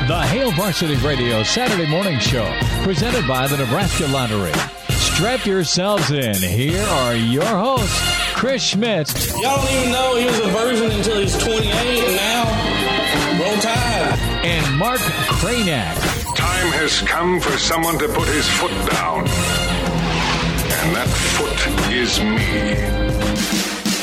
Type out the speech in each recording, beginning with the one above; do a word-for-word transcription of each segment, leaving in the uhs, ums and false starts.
The Hail Varsity Radio Saturday Morning Show, presented by the Nebraska Lottery. Strap yourselves in. Here are your hosts, Chris Schmidt. Y'all don't even know he was a virgin until he's twenty-eight, and now, roll tide. And Mark Cranack. Time has come for someone to put his foot down. And that foot is me.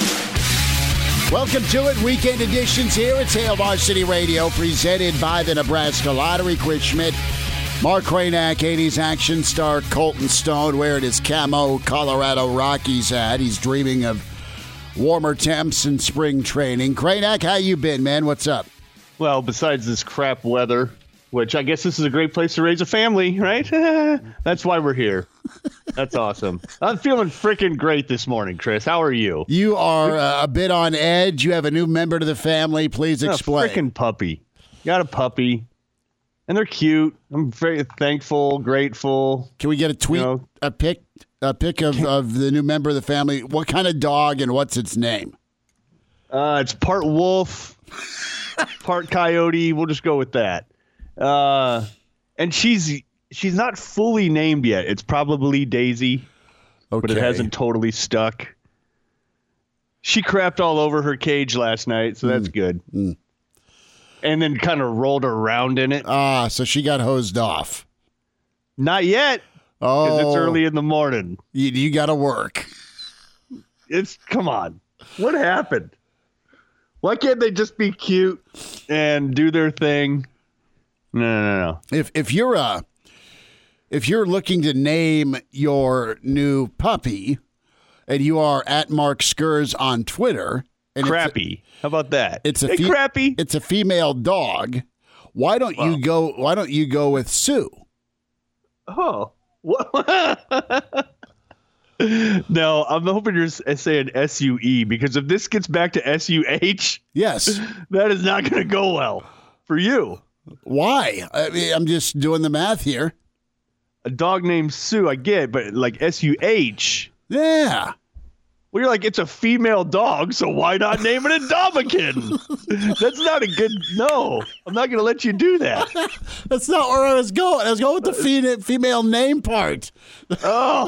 Welcome to it. Weekend editions here at Hail Varsity Radio, presented by the Nebraska Lottery. Chris Schmidt, Mark Cranack, eighties action star Colton Stone wearing his camo Colorado Rockies hat. He's dreaming of warmer temps and spring training. Cranack, how you been, man? What's up? Well, besides this crap weather, which I guess this is a great place to raise a family, right? That's why we're here. That's awesome. I'm feeling freaking great this morning, Chris. How are you? You are uh, a bit on edge. You have a new member to the family. Please explain. A freaking puppy. Got a puppy. And they're cute. I'm very thankful, grateful. Can we get a tweet, you know, a pic, a pic of, of the new member of the family? What kind of dog and what's its name? Uh, it's part wolf, part coyote. We'll just go with that. Uh, and she's she's not fully named yet. It's probably Daisy, okay, but it hasn't totally stuck. She crapped all over her cage last night, so that's mm. good. Mm. And then kind of rolled around in it. Ah, so she got hosed off. Not yet. Oh, because it's early in the morning. You, you got to work. It's come on. What happened? Why can't they just be cute and do their thing? No, no, no. If if you're uh if you're looking to name your new puppy, and you are at Mark Skurs on Twitter, and Crappy. A, How about that? It's a hey, fe- Crappy. It's a female dog. Why don't wow. you go? Why don't you go with Sue? Oh, what? No, I'm hoping you're saying S U E, because if this gets back to S U H, yes, that is not going to go well for you. Why? I mean, I'm just doing the math here. A dog named Sue, I get, but like S U H. Yeah. Well, you're like, it's a female dog, so why not name it a Damakin? That's not a good, no. I'm not going to let you do that. That's not where I was going. I was going with the fe- female name part. Oh.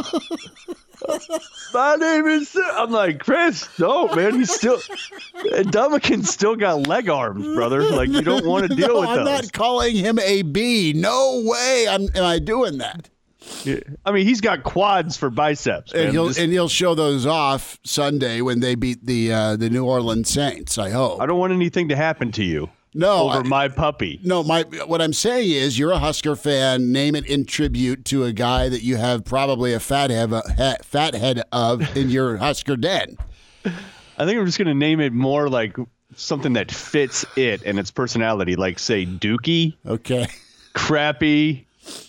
My name is Sue. I'm like, Chris, no, man, he's still, Damakin's still got leg arms, brother. Like, you don't want to deal no, with I'm those. I'm not calling him a bee. No way I'm, am I doing that. Yeah. I mean, he's got quads for biceps, man. And he'll Just, and he'll show those off Sunday when they beat the uh, the New Orleans Saints. I hope. I don't want anything to happen to you. No, over I, my puppy. No, my what I'm saying is you're a Husker fan. Name it in tribute to a guy that you have probably a fat head, a fat head of in your Husker den. I think I'm just gonna name it more like something that fits it and its personality, like say Dookie. Okay. Crappy.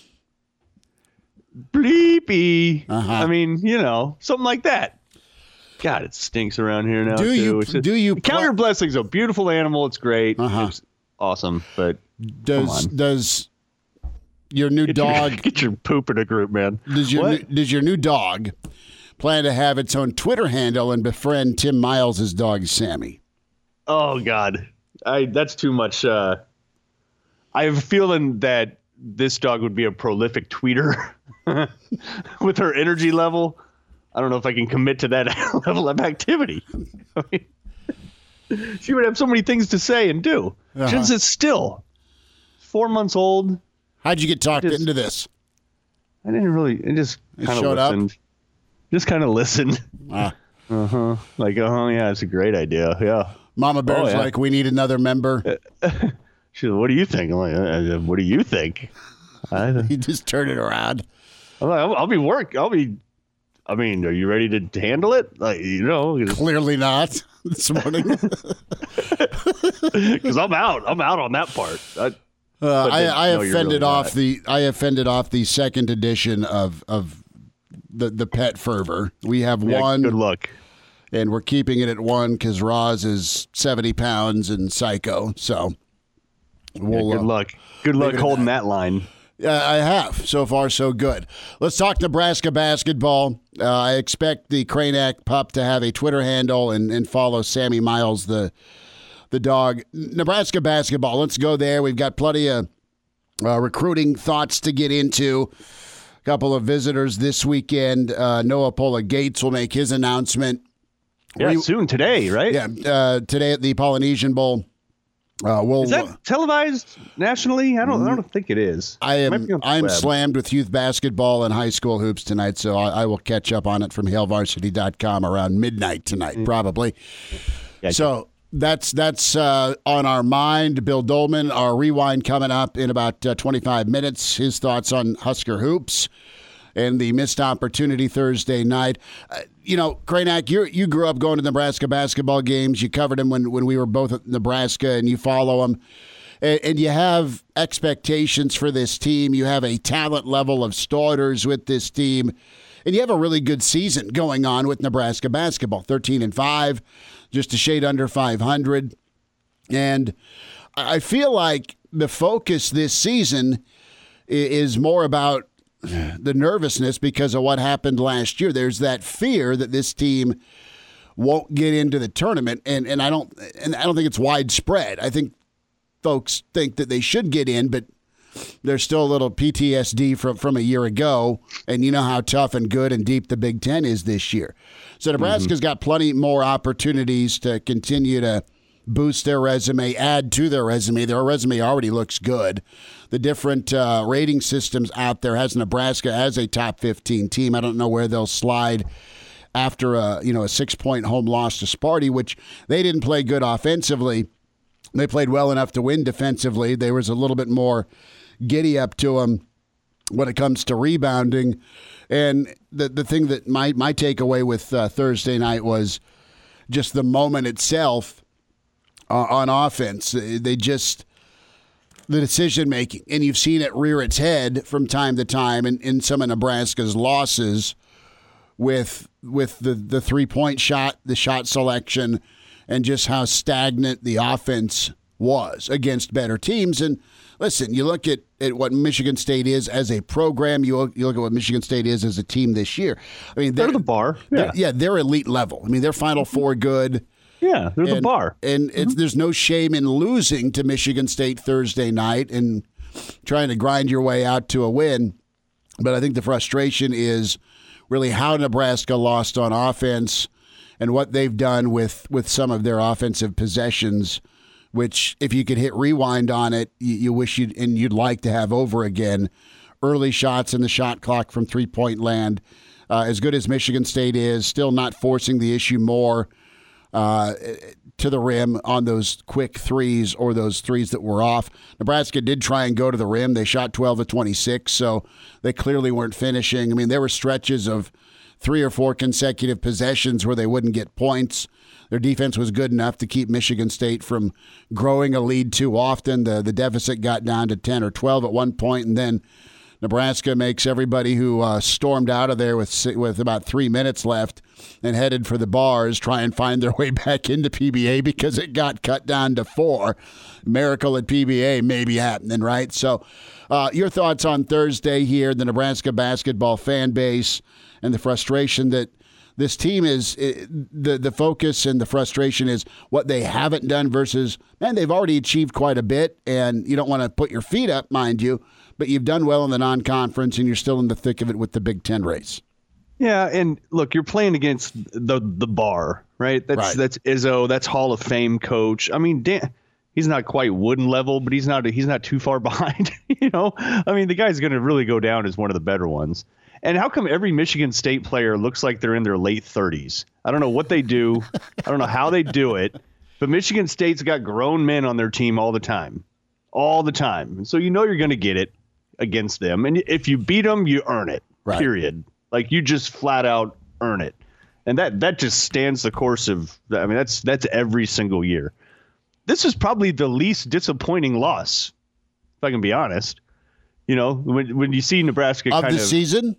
Bleepy. Uh-huh. I mean, you know, something like that. God, it stinks around here now. Do too. you? Just, do you? Count your blessings. A beautiful animal. It's great. Uh-huh. It's awesome. But does does your new get dog your, get your poop in a group, man? Does your what? new, does your new dog plan to have its own Twitter handle and befriend Tim Miles' dog Sammy? Oh God, I that's too much. Uh, I have a feeling that this dog would be a prolific tweeter with her energy level. I don't know if I can commit to that level of activity. I mean, she would have so many things to say and do. Uh-huh. She doesn't sit still. Four months old. How'd you get talked just, into this? I didn't really. I just kind of listened. Up? Just kind of listened. Ah. Uh huh. Like, uh huh. Yeah, it's a great idea. Yeah. Mama Bear's oh, yeah. like, we need another member. She said, what do you think? I'm like, uh, what do you think? I, you just turn it around. I'm like, I'll, I'll be work. I'll be. I mean, are you ready to handle it? Like, you know, clearly not this morning. Because I'm out. I'm out on that part. I, uh, I, I have no, fended really off not. the. I have fended off the second edition of of the the pet fervor. We have yeah, one. Good luck. And we're keeping it at one because Roz is seventy pounds and psycho. So, we'll, yeah, good uh, luck. Good luck holding that. that line. Uh, I have. So far, so good. Let's talk Nebraska basketball. Uh, I expect the Cranack pup to have a Twitter handle and, and follow Sammy Miles, the the dog. Nebraska basketball. Let's go there. We've got plenty of Uh, recruiting thoughts to get into. A couple of visitors this weekend. Uh, Noah Pola Gates will make his announcement. Yeah, Re- soon today, right? Yeah, uh, today at the Polynesian Bowl. Uh, we'll, is that televised nationally? I don't. I don't think it is. I am. I'm web. slammed with youth basketball and high school hoops tonight, so I, I will catch up on it from hail varsity dot com around midnight tonight, mm. probably. Yeah, so that's that's uh, on our mind. Bill Dolman, our rewind coming up in about uh, twenty-five minutes. His thoughts on Husker hoops and the missed opportunity Thursday night. Uh, you know, Kranak, you you grew up going to Nebraska basketball games. You covered them when, when we were both at Nebraska, and you follow them. And, and you have expectations for this team. You have a talent level of starters with this team. And you have a really good season going on with Nebraska basketball. thirteen and five, just a shade under five hundred. And I feel like the focus this season is more about the nervousness because of what happened last year. There's that fear that this team won't get into the tournament, and, and I don't and I don't think it's widespread. I think folks think that they should get in, but there's still a little P T S D from, from a year ago, and you know how tough and good and deep the Big Ten is this year. So Nebraska's mm-hmm. got plenty more opportunities to continue to boost their resume, add to their resume. Their resume already looks good. The different uh, rating systems out there has Nebraska as a top fifteen team. I don't know where they'll slide after a you know a six-point home loss to Sparty, which they didn't play good offensively. They played well enough to win defensively. There was a little bit more giddy up to them when it comes to rebounding. And the the thing that my, my takeaway with uh, Thursday night was just the moment itself uh, on offense. They just, the decision making, and you've seen it rear its head from time to time in, in some of Nebraska's losses with with the, the three-point shot, the shot selection, and just how stagnant the offense was against better teams. And listen, you look at, at what Michigan State is as a program, you look, you look at what Michigan State is as a team this year. I mean, they're, they're the bar. Yeah. They're, yeah, they're elite level. I mean, they're Final Four good. Yeah, they're and, the bar. And it's, there's no shame in losing to Michigan State Thursday night and trying to grind your way out to a win. But I think the frustration is really how Nebraska lost on offense and what they've done with, with some of their offensive possessions, which if you could hit rewind on it, you, you wish you'd and you'd like to have over again. Early shots in the shot clock from three-point land. Uh, as good as Michigan State is, still not forcing the issue more uh, to the rim on those quick threes or those threes that were off. Nebraska did try and go to the rim. They shot twelve of twenty-six, so they clearly weren't finishing. I mean, there were stretches of three or four consecutive possessions where they wouldn't get points. Their defense was good enough to keep Michigan State from growing a lead too often. The the deficit got down to ten or twelve at one point, and then Nebraska makes everybody who uh, stormed out of there with with about three minutes left and headed for the bars try and find their way back into P B A because it got cut down to four. Miracle at P B A maybe happening, right? So uh, your thoughts on Thursday here, the Nebraska basketball fan base and the frustration that this team is, the the focus and the frustration is what they haven't done versus, man, they've already achieved quite a bit, and you don't want to put your feet up, mind you, but you've done well in the non-conference, and you're still in the thick of it with the Big Ten race. Yeah, and look, you're playing against the the bar, right? That's right. That's Izzo. That's Hall of Fame coach. I mean, Dan, he's not quite Wooden level, but he's not he's not too far behind. You know, I mean, the guy's going to really go down as one of the better ones. And how come every Michigan State player looks like they're in their late thirties? I don't know what they do. I don't know how they do it. But Michigan State's got grown men on their team all the time. All the time. And so you know you're going to get it against them. And if you beat them, you earn it, right. Period. Like you just flat out earn it. And that that just stands the course of, I mean, that's that's every single year. This is probably the least disappointing loss, if I can be honest. You know, when when you see Nebraska of kind the of, season?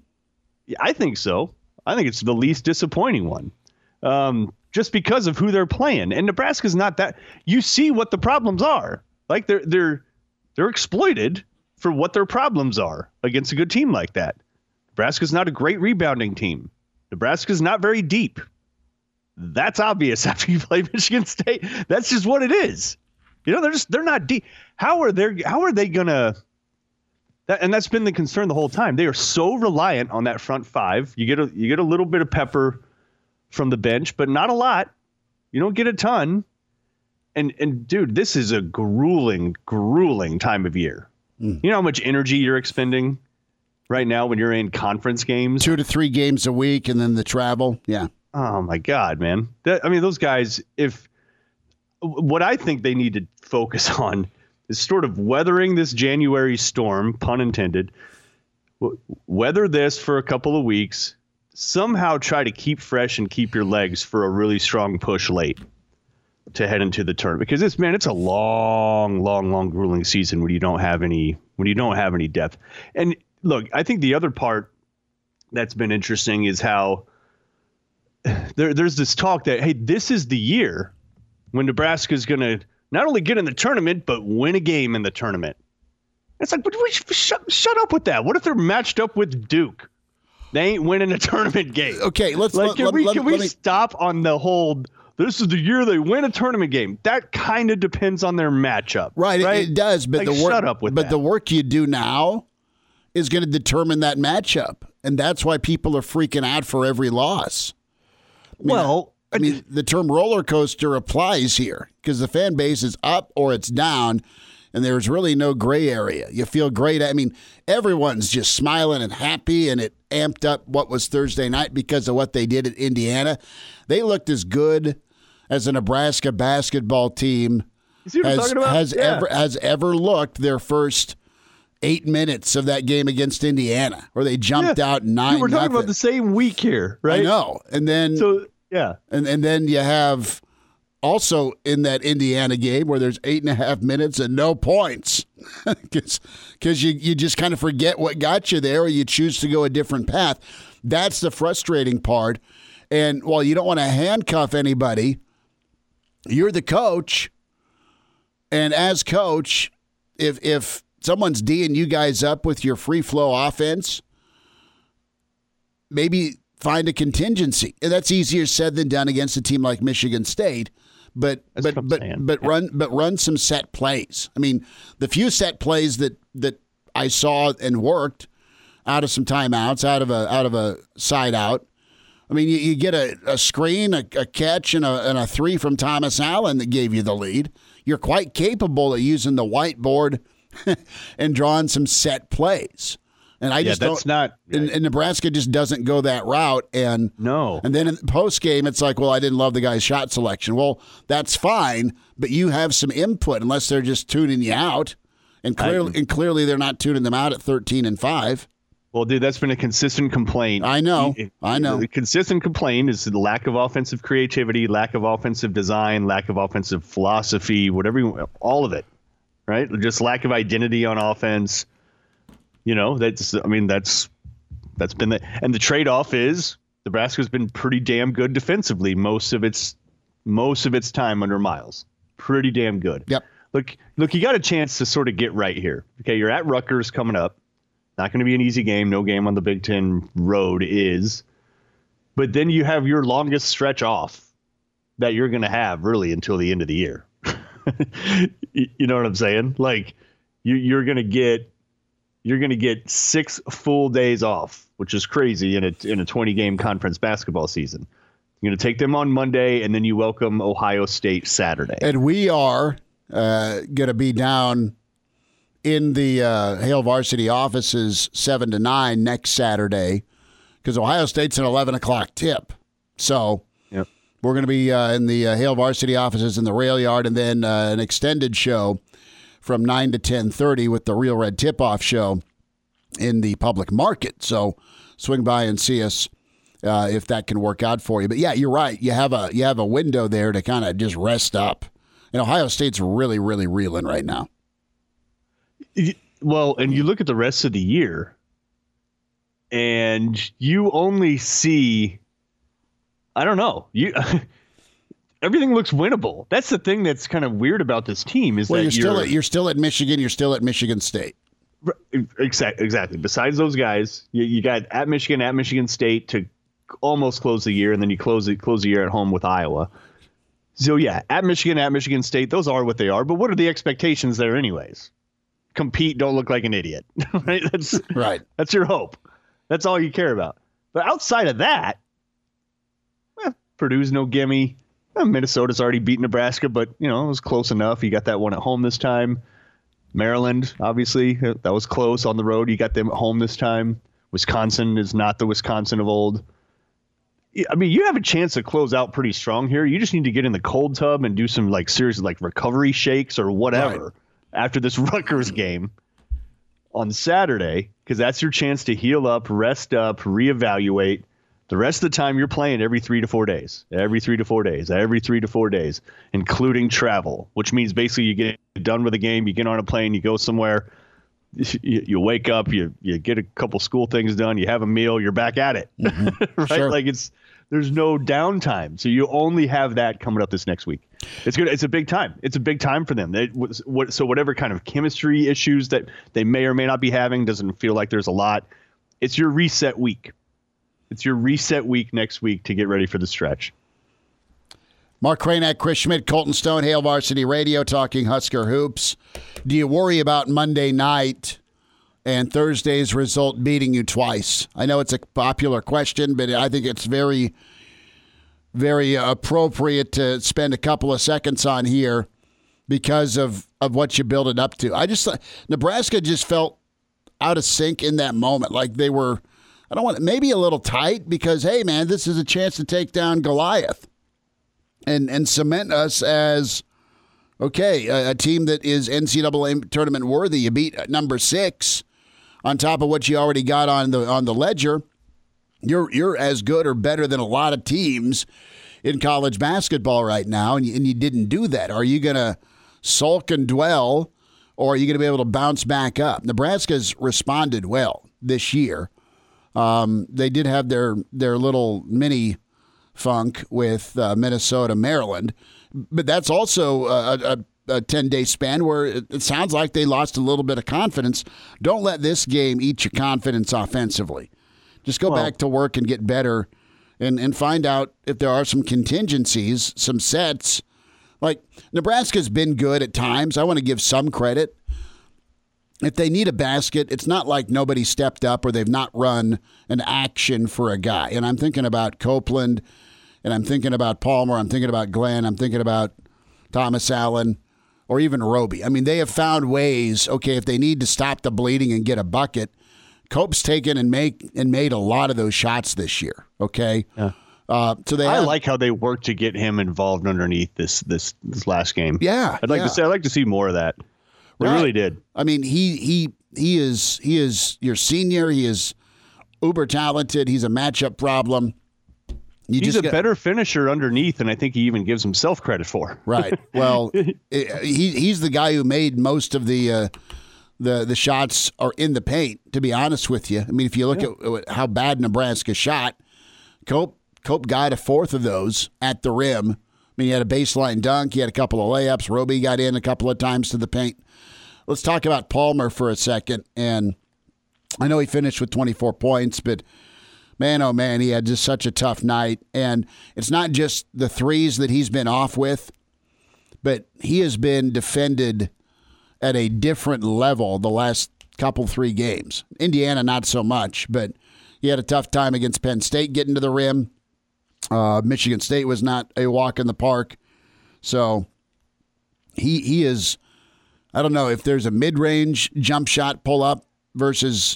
I think so. I think it's the least disappointing one, um, just because of who they're playing. And Nebraska's not that. You see what the problems are. Like they're they're they're exploited for what their problems are against a good team like that. Nebraska's not a great rebounding team. Nebraska's not very deep. That's obvious after you play Michigan State. That's just what it is. You know, they're just they're not deep. How are they? How are they gonna That, and that's been the concern the whole time. They are so reliant on that front five. You get a you get a little bit of pepper from the bench, but not a lot. You don't get a ton. And and dude, this is a grueling, grueling time of year. Mm. You know how much energy you're expending right now when you're in conference games? Two to three games a week, and then the travel. Yeah. Oh my God, man. That, I mean, those guys. If what I think they need to focus on is sort of weathering this January storm, pun intended. Weather this for a couple of weeks. Somehow try to keep fresh and keep your legs for a really strong push late to head into the tournament, because this, man, it's a long, long, long, grueling season when you don't have any when you don't have any depth. And look, I think the other part that's been interesting is how there, there's this talk that, hey, this is the year when Nebraska's going to not only get in the tournament, but win a game in the tournament. It's like, but we, shut, shut up with that. What if they're matched up with Duke? They ain't winning a tournament game. Okay, let's like, let, can let, we let, can let we me... stop on the whole? This is the year they win a tournament game. That kind of depends on their matchup, right? right? It, it does, but like, the work, shut up with but that. the work you do now is going to determine that matchup, and that's why people are freaking out for every loss. I mean, well, I mean, the term roller coaster applies here because the fan base is up or it's down, and there's really no gray area. You feel great. I mean, everyone's just smiling and happy, and it amped up what was Thursday night because of what they did at Indiana. They looked as good as a Nebraska basketball team has, has yeah. ever has ever looked their first eight minutes of that game against Indiana, where they jumped yeah. out nine. Dude, we're talking nothing. about the same week here, right? I know, and then so yeah, and and then you have also in that Indiana game where there's eight and a half minutes and no points, because because you you just kind of forget what got you there, or you choose to go a different path. That's the frustrating part. And while you don't want to handcuff anybody, you're the coach, and as coach, if if someone's D'ing you guys up with your free flow offense, maybe find a contingency. And that's easier said than done against a team like Michigan State. But that's but but but run but run some set plays. I mean, the few set plays that that I saw and worked out of some timeouts, out of a out of a side out. I mean, you, you get a, a screen, a, a catch, and a, and a three from Thomas Allen that gave you the lead. You're quite capable of using the whiteboard and drawing some set plays. And I yeah, just that's don't. Not, and, and Nebraska just doesn't go that route. And no. And then in the post game, it's like, well, I didn't love the guy's shot selection. Well, that's fine, but you have some input, unless they're just tuning you out. And clearly, I, and clearly, they're not tuning them out at thirteen and five. Well, dude, that's been a consistent complaint. I know. I know. The consistent complaint is the lack of offensive creativity, lack of offensive design, lack of offensive philosophy, whatever you all of it, right? Just lack of identity on offense. You know, that's, I mean, that's, that's been the, and the trade-off is Nebraska's been pretty damn good defensively most of its, most of its time under Miles. Pretty damn good. Yep. Look, look, you got a chance to sort of get right here. Okay. You're at Rutgers coming up. Not going to be an easy game. No game on the Big Ten road is. But then you have your longest stretch off that you're going to have really until the end of the year. You know what I'm saying? Like you, you're going to get you're going to get six full days off, which is crazy in a in a twenty game conference basketball season. You're going to take them on Monday, and then you welcome Ohio State Saturday. And we are uh, going to be down in the uh, Hale Varsity offices seven to nine next Saturday, because Ohio State's an eleven o'clock tip. So yep. we're going to be uh, in the uh, Hale Varsity offices in the rail yard, and then uh, an extended show from nine to ten thirty with the Real Red Tip-Off show in the public market. So swing by and see us uh, if that can work out for you. But, yeah, you're right. You have a, you have a window there to kind of just rest up. And Ohio State's really, really reeling right now. Well, and you look at the rest of the year, and you only see, I don't know, you everything looks winnable. That's the thing that's kind of weird about this team is well, that you're still you're, at, you're still at Michigan, you're still at Michigan State. Exactly. Exactly. Besides those guys, you, you got at Michigan, at Michigan State to almost close the year, and then you close it, close the year at home with Iowa. So yeah, at Michigan, at Michigan State, those are what they are. But what are the expectations there, anyways? compete, don't look like an idiot. Right? That's right. That's your hope. That's all you care about. But outside of that, eh, Purdue's no gimme. Eh, Minnesota's already beat Nebraska, but you know it was close enough. You got that one at home this time. Maryland, obviously, that was close on the road. You got them at home this time. Wisconsin is not the Wisconsin of old. I mean, you have a chance to close out pretty strong here. You just need to get in the cold tub and do some like serious like recovery shakes or whatever right. after this Rutgers game on Saturday, because that's your chance to heal up, rest up, reevaluate. The rest of the time you're playing every three to four days, every three to four days, every three to four days, including travel, which means basically you get done with the game, you get on a plane, you go somewhere, you, you wake up, you you get a couple school things done, you have a meal, you're back at it, mm-hmm. right? Sure. Like it's there's no downtime, so you only have that coming up this next week. It's good. It's a big time. It's a big time for them. They, what, so whatever kind of chemistry issues that they may or may not be having, doesn't feel like there's a lot. It's your reset week. It's your reset week next week to get ready for the stretch. Mark Cranack, Chris Schmidt, Colton Stone, Hail Varsity Radio, talking Husker hoops. Do you worry about Monday night and Thursday's result beating you twice? I know it's a popular question, but I think it's very, very appropriate to spend a couple of seconds on here because of, of what you build it up to. I just Nebraska just felt out of sync in that moment, like they were. I don't want maybe a little tight because, hey, man, this is a chance to take down Goliath and and cement us as, okay, a, a team that is N C double A tournament worthy. You beat number six on top of what you already got on the on the ledger. You're you're as good or better than a lot of teams in college basketball right now, and you, and you didn't do that. Are you going to sulk and dwell, or are you going to be able to bounce back up? Nebraska's responded well this year. Um, they did have their their little mini funk with uh, Minnesota, Maryland, but that's also a, a, a ten-day span where it, it sounds like they lost a little bit of confidence. Don't let this game eat your confidence offensively. Just go well, back to work and get better and, and find out if there are some contingencies, some sets. Like, Nebraska's been good at times. I want to give some credit. If they need a basket, it's not like nobody stepped up or they've not run an action for a guy. And I'm thinking about Copeland, and I'm thinking about Palmer, I'm thinking about Glenn, I'm thinking about Thomas Allen, or even Roby. I mean, they have found ways, okay, if they need to stop the bleeding and get a bucket, Cope's taken and make and made a lot of those shots this year, okay? Yeah. Uh, so they I have, like how they worked to get him involved underneath this this this last game. Yeah. I'd like yeah. to say I'd like to see more of that. They right. really did. I mean, he he he is he is your senior. He is uber talented. He's a matchup problem. You He's just a got, better finisher underneath than I think he even gives himself credit for. Right. Well, he he's the guy who made most of the uh, the the shots are in the paint. To be honest with you, I mean, if you look yeah. at how bad Nebraska shot, Cope Cope got a fourth of those at the rim. I mean, he had a baseline dunk. He had a couple of layups. Roby got in a couple of times to the paint. Let's talk about Palmer for a second. And I know he finished with twenty-four points, but man, oh man, he had just such a tough night. And it's not just the threes that he's been off with, but he has been defended at a different level the last couple, three games. Indiana, not so much, but he had a tough time against Penn State getting to the rim. Uh, Michigan State was not a walk in the park. So he he is, I don't know if there's a mid-range jump shot pull-up versus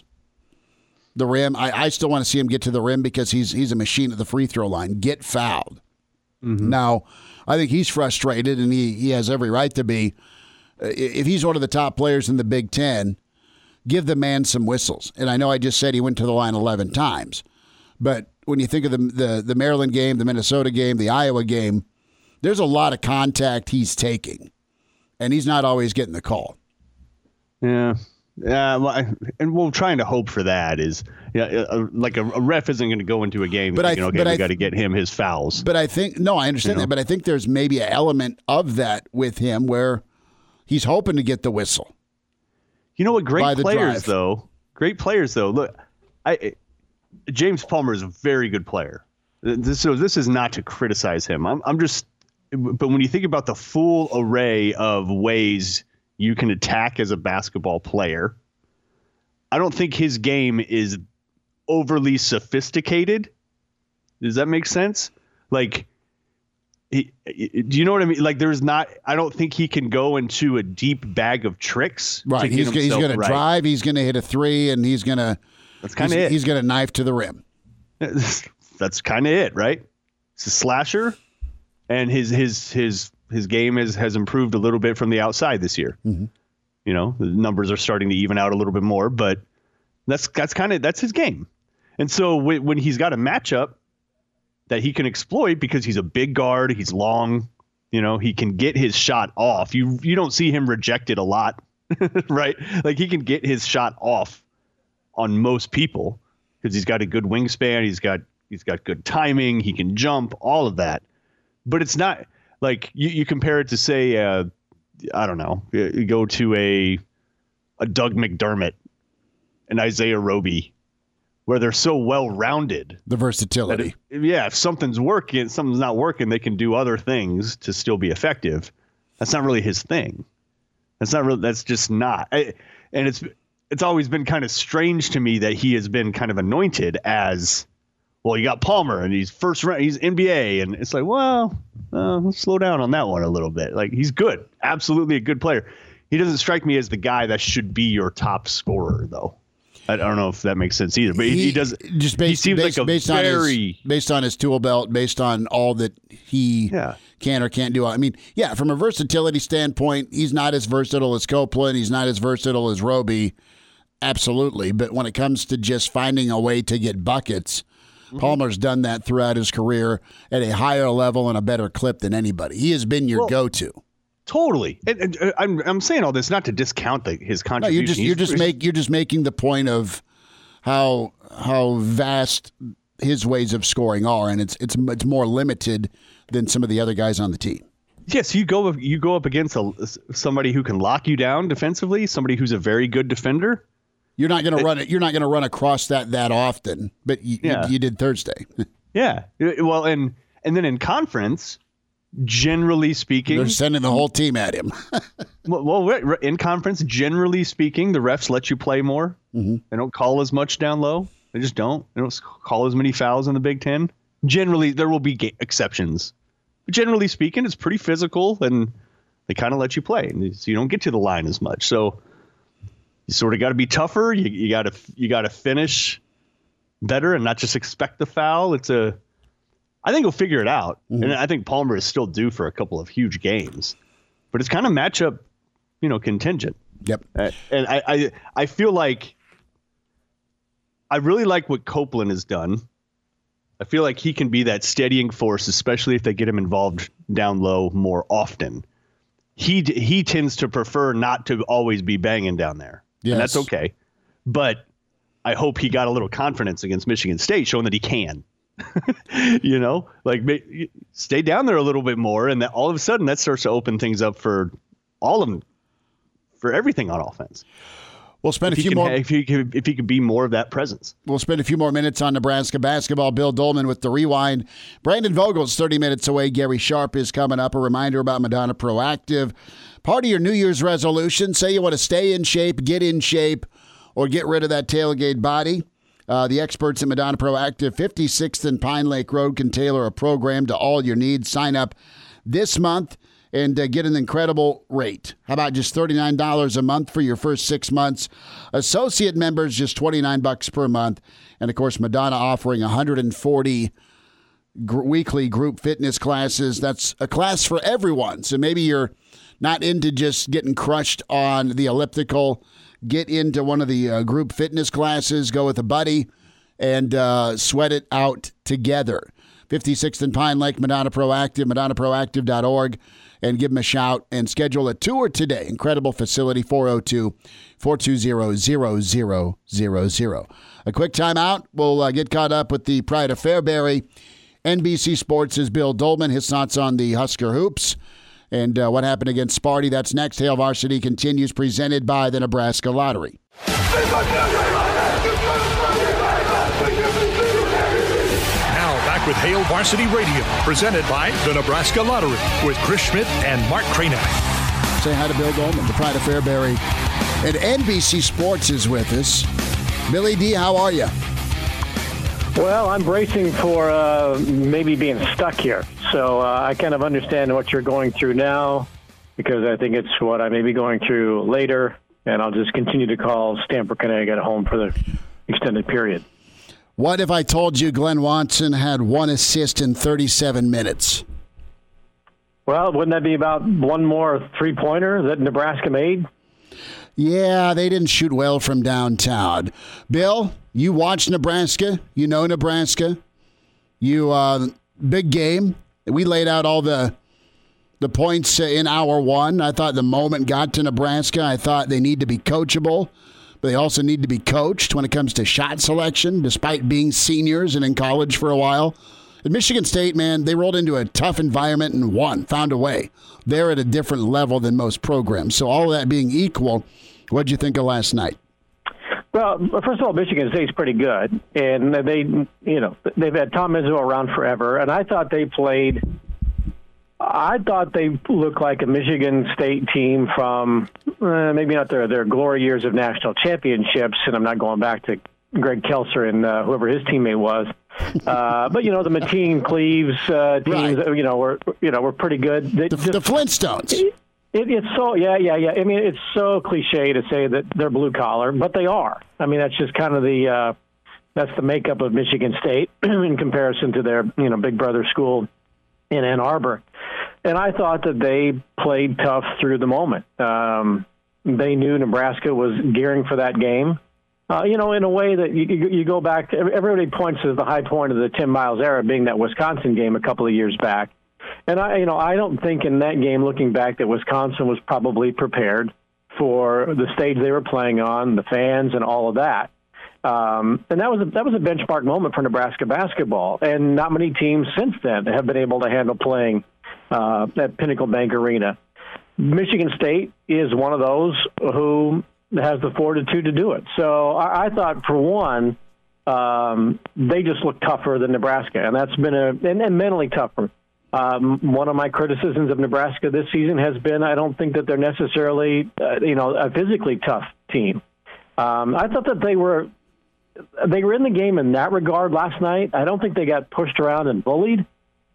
the rim. I, I still want to see him get to the rim because he's he's a machine at the free throw line. Get fouled. Mm-hmm. Now, I think he's frustrated, and he, he has every right to be. If he's one of the top players in the Big Ten, give the man some whistles. And I know I just said he went to the line eleven times, but when you think of the, the the Maryland game, the Minnesota game, the Iowa game, there's a lot of contact he's taking, and he's not always getting the call. Yeah. Yeah, well, I, and we're trying to hope for that is, yeah, you know, like a, a ref isn't going to go into a game but thinking, I, okay, but we got to get him his fouls. But I think, no, I understand you know? that, but I think there's maybe an element of that with him where he's hoping to get the whistle. You know what? Great players, though. Great players, though. Look, I James Palmer is a very good player. This, so this is not to criticize him. I'm, I'm just, but when you think about the full array of ways you can attack as a basketball player. I don't think his game is overly sophisticated. Does that make sense? Like, he, do you know what I mean? Like, there's not, I don't think he can go into a deep bag of tricks. Right. He's, he's going to drive. He's going to hit a three, and he's going to, that's kind of it. He's going to knife to the rim. That's kind of it, right? He's a slasher, and his, his, his, his game is, has improved a little bit from the outside this year. Mm-hmm. You know, the numbers are starting to even out a little bit more, but that's, that's kind of, that's his game. And so when, when he's got a matchup that he can exploit because he's a big guard, he's long, you know, he can get his shot off. You you don't see him rejected a lot, right? Like, he can get his shot off on most people because he's got a good wingspan, he's got he's got good timing, he can jump, all of that. But it's not like you, you compare it to, say, uh, I don't know, you go to a a Doug McDermott, an Isaiah Roby, where they're so well-rounded. The versatility. It, yeah, if something's working, something's not working, they can do other things to still be effective. That's not really his thing. That's not really, that's just not. I, and it's it's always been kind of strange to me that he has been kind of anointed as, well, you got Palmer, and he's first round, he's N B A, and it's like, well, uh, let's slow down on that one a little bit. Like, he's good, absolutely a good player. He doesn't strike me as the guy that should be your top scorer, though. I don't know if that makes sense either, but he, he does. Just based, he seems based, like a based very on his, based on his tool belt, based on all that he yeah. can or can't do. I mean, yeah, from a versatility standpoint, he's not as versatile as Copeland. He's not as versatile as Roby, absolutely. But when it comes to just finding a way to get buckets, mm-hmm. Palmer's done that throughout his career at a higher level and a better clip than anybody. He has been your well, go-to. Totally, and, and uh, I'm I'm saying all this not to discount the, his contribution. No, you're just you're just make you're just making the point of how how vast his ways of scoring are, and it's it's it's more limited than some of the other guys on the team. Yes, you go you go up against a, somebody who can lock you down defensively, somebody who's a very good defender. You're not going to run it. You're not going to run across that that often, but you, yeah. you, you did Thursday. Yeah, well, and and then in conference. Generally speaking, they're sending the whole team at him. well, well, in conference, generally speaking, the refs let you play more. Mm-hmm. They don't call as much down low. They just don't. They don't call as many fouls in the Big Ten. Generally, there will be ga- exceptions. But generally speaking, it's pretty physical, and they kind of let you play, so you don't get to the line as much. So you sort of got to be tougher. You, you got to you got to finish better and not just expect the foul. It's a I think he'll figure it out. Mm-hmm. And I think Palmer is still due for a couple of huge games. But it's kind of matchup, you know, contingent. Yep. Uh, and I, I I feel like I really like what Copeland has done. I feel like he can be that steadying force, especially if they get him involved down low more often. He he tends to prefer not to always be banging down there. Yes. And that's okay. But I hope he got a little confidence against Michigan State, showing that he can. you know, like stay down there a little bit more, and that all of a sudden that starts to open things up for all of them, for everything on offense. We'll spend if a few can, more. If he could, if he could be more of that presence. We'll spend a few more minutes on Nebraska basketball. Bill Dolman with the rewind. Brandon Vogel's thirty minutes away. Gary Sharp is coming up. A reminder about Madonna Proactive. Part of your New Year's resolution. Say you want to stay in shape, get in shape, or get rid of that tailgate body. Uh, the experts at Madonna Proactive, fifty-sixth and Pine Lake Road, can tailor a program to all your needs. Sign up this month and uh, get an incredible rate. How about just thirty-nine dollars a month for your first six months? Associate members, just twenty-nine bucks per month. And, of course, Madonna offering one hundred forty gr- weekly group fitness classes. That's a class for everyone. So maybe you're not into just getting crushed on the elliptical. Get into one of the uh, group fitness classes, go with a buddy, and uh, sweat it out together. fifty-sixth and Pine Lake, Madonna Proactive, madonna proactive dot org, and give them a shout and schedule a tour today. Incredible facility, four oh two, four two zero, zero zero zero zero. A quick timeout. We'll uh, get caught up with the Pride of Fairbury. N B C Sports is Bill Dolman. His thoughts on the Husker Hoops. And uh, what happened against Sparty. That's next. Hail Varsity continues, presented by the Nebraska Lottery. Now back with Hail Varsity Radio, presented by the Nebraska Lottery, with Chris Schmidt and Mark Cranack. Say hi to Bill Goldman, the pride of Fairbury. And N B C Sports is with us. Billy D, how are you? Well, I'm bracing for uh, maybe being stuck here. So uh, I kind of understand what you're going through now because I think it's what I may be going through later, and I'll just continue to call Stamford, Connecticut home for the extended period. What if I told you Glenn Watson had one assist in thirty-seven minutes? Well, wouldn't that be about one more three-pointer that Nebraska made? Yeah, they didn't shoot well from downtown. Bill, you watch Nebraska. You know Nebraska. You uh, big game. We laid out all the the points in hour one. I thought the moment got to Nebraska. I thought they need to be coachable, but they also need to be coached when it comes to shot selection, despite being seniors and in college for a while. At Michigan State, man, they rolled into a tough environment and won, found a way. They're at a different level than most programs. So all of that being equal, what'd you think of last night? Well, first of all, Michigan State's pretty good, and they, you know, they've had Tom Izzo around forever, and I thought they played. I thought they looked like a Michigan State team from uh, maybe not their their glory years of national championships, and I'm not going back to Greg Kelser and uh, whoever his teammate was. Uh, but you know the Mateen Cleaves uh, teams, right. you know, were you know were pretty good. They the, just, the Flintstones. It, it, it's so yeah yeah yeah. I mean, it's so cliche to say that they're blue collar, but they are. I mean, that's just kind of the uh, that's the makeup of Michigan State in comparison to their you know big brother school in Ann Arbor. And I thought that they played tough through the moment. Um, they knew Nebraska was gearing for that game. Uh, you know, in a way that you, you, you go back, to, everybody points to the high point of the Tim Miles era being that Wisconsin game a couple of years back. And, I, you know, I don't think in that game, looking back, that Wisconsin was probably prepared for the stage they were playing on, the fans, and all of that. Um, and that was a, that was a benchmark moment for Nebraska basketball. And not many teams since then have been able to handle playing uh, at Pinnacle Bank Arena. Michigan State is one of those who has the fortitude to do it. So I, I thought, for one, um, they just look tougher than Nebraska, and that's been a and, and mentally tougher. Um, one of my criticisms of Nebraska this season has been I don't think that they're necessarily uh, you know a physically tough team. Um, I thought that they were they were in the game in that regard last night. I don't think they got pushed around and bullied.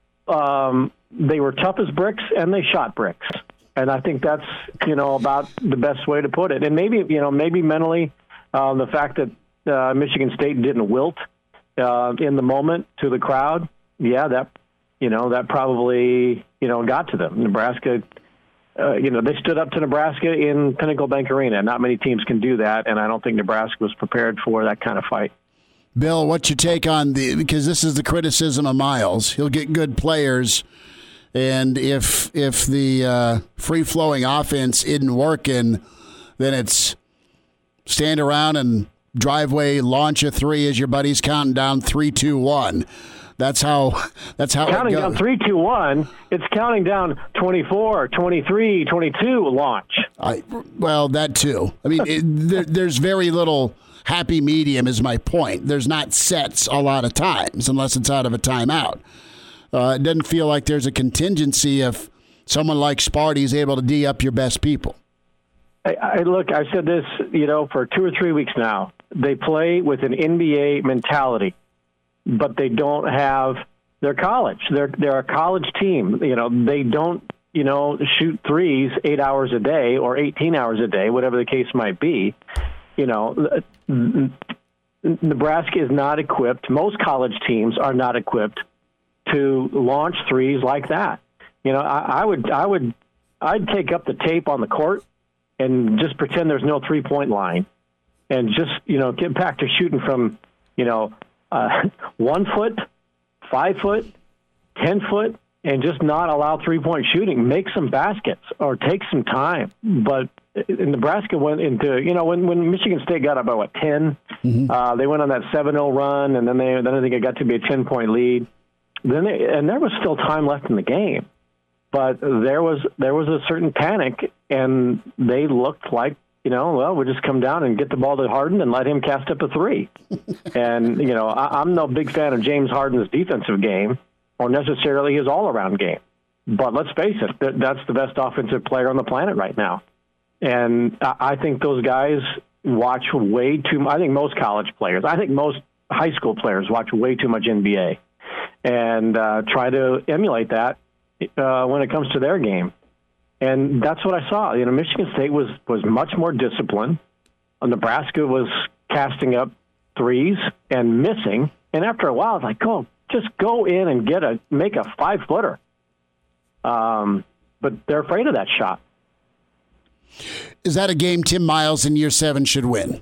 Um, they were tough as bricks, and they shot bricks. And I think that's, you know, about the best way to put it. And maybe, you know, maybe mentally, uh, the fact that uh, Michigan State didn't wilt uh, in the moment to the crowd, yeah, that, you know, that probably, you know, got to them. Nebraska, uh, you know, they stood up to Nebraska in Pinnacle Bank Arena. Not many teams can do that, and I don't think Nebraska was prepared for that kind of fight. Bill, what's your take on the, because this is the criticism of Miles. He'll get good players. And if if the uh, free-flowing offense isn't working, then it's stand around and driveway launch a three as your buddy's counting down three, two, one. That's how that's how counting it goes. Down three, two, one. It's counting down twenty-four, twenty-three, twenty-two launch. I, well, that too. I mean, it, there, there's very little happy medium. Is my point. There's not sets a lot of times unless it's out of a timeout. Uh, it doesn't feel like there's a contingency if someone like Sparty is able to D up your best people. I, I look, I've said this, you know, for two or three weeks now. They play with an N B A mentality, but they don't have their college. They're they're a college team. You know, they don't, you know, shoot threes eight hours a day or eighteen hours a day, whatever the case might be. You know, Nebraska is not equipped. Most college teams are not equipped to launch threes like that. You know, I, I would, I would, I'd take up the tape on the court and just pretend there's no three-point line, and just, you know, get back to shooting from, you know, uh, one foot, five foot, ten foot, and just not allow three-point shooting. Make some baskets or take some time. But Nebraska went into, you know, when, when Michigan State got up by what ten, mm-hmm. uh, they went on that seven oh run, and then they, then I think it got to be a ten-point lead. Then they, and there was still time left in the game, but there was there was a certain panic, and they looked like, you know, well, we'll just come down and get the ball to Harden and let him cast up a three. And, you know, I, I'm no big fan of James Harden's defensive game or necessarily his all-around game, But let's face it, that's the best offensive player on the planet right now. And I think those guys watch way too much. I think most college players, I think most high school players watch way too much N B A and uh, try to emulate that uh, when it comes to their game. And that's what I saw. You know, Michigan State was, was much more disciplined. Nebraska was casting up threes and missing. And after a while, it's like, go, just go in and get a, make a five footer. Um, but they're afraid of that shot. Is that a game Tim Miles in year seven should win?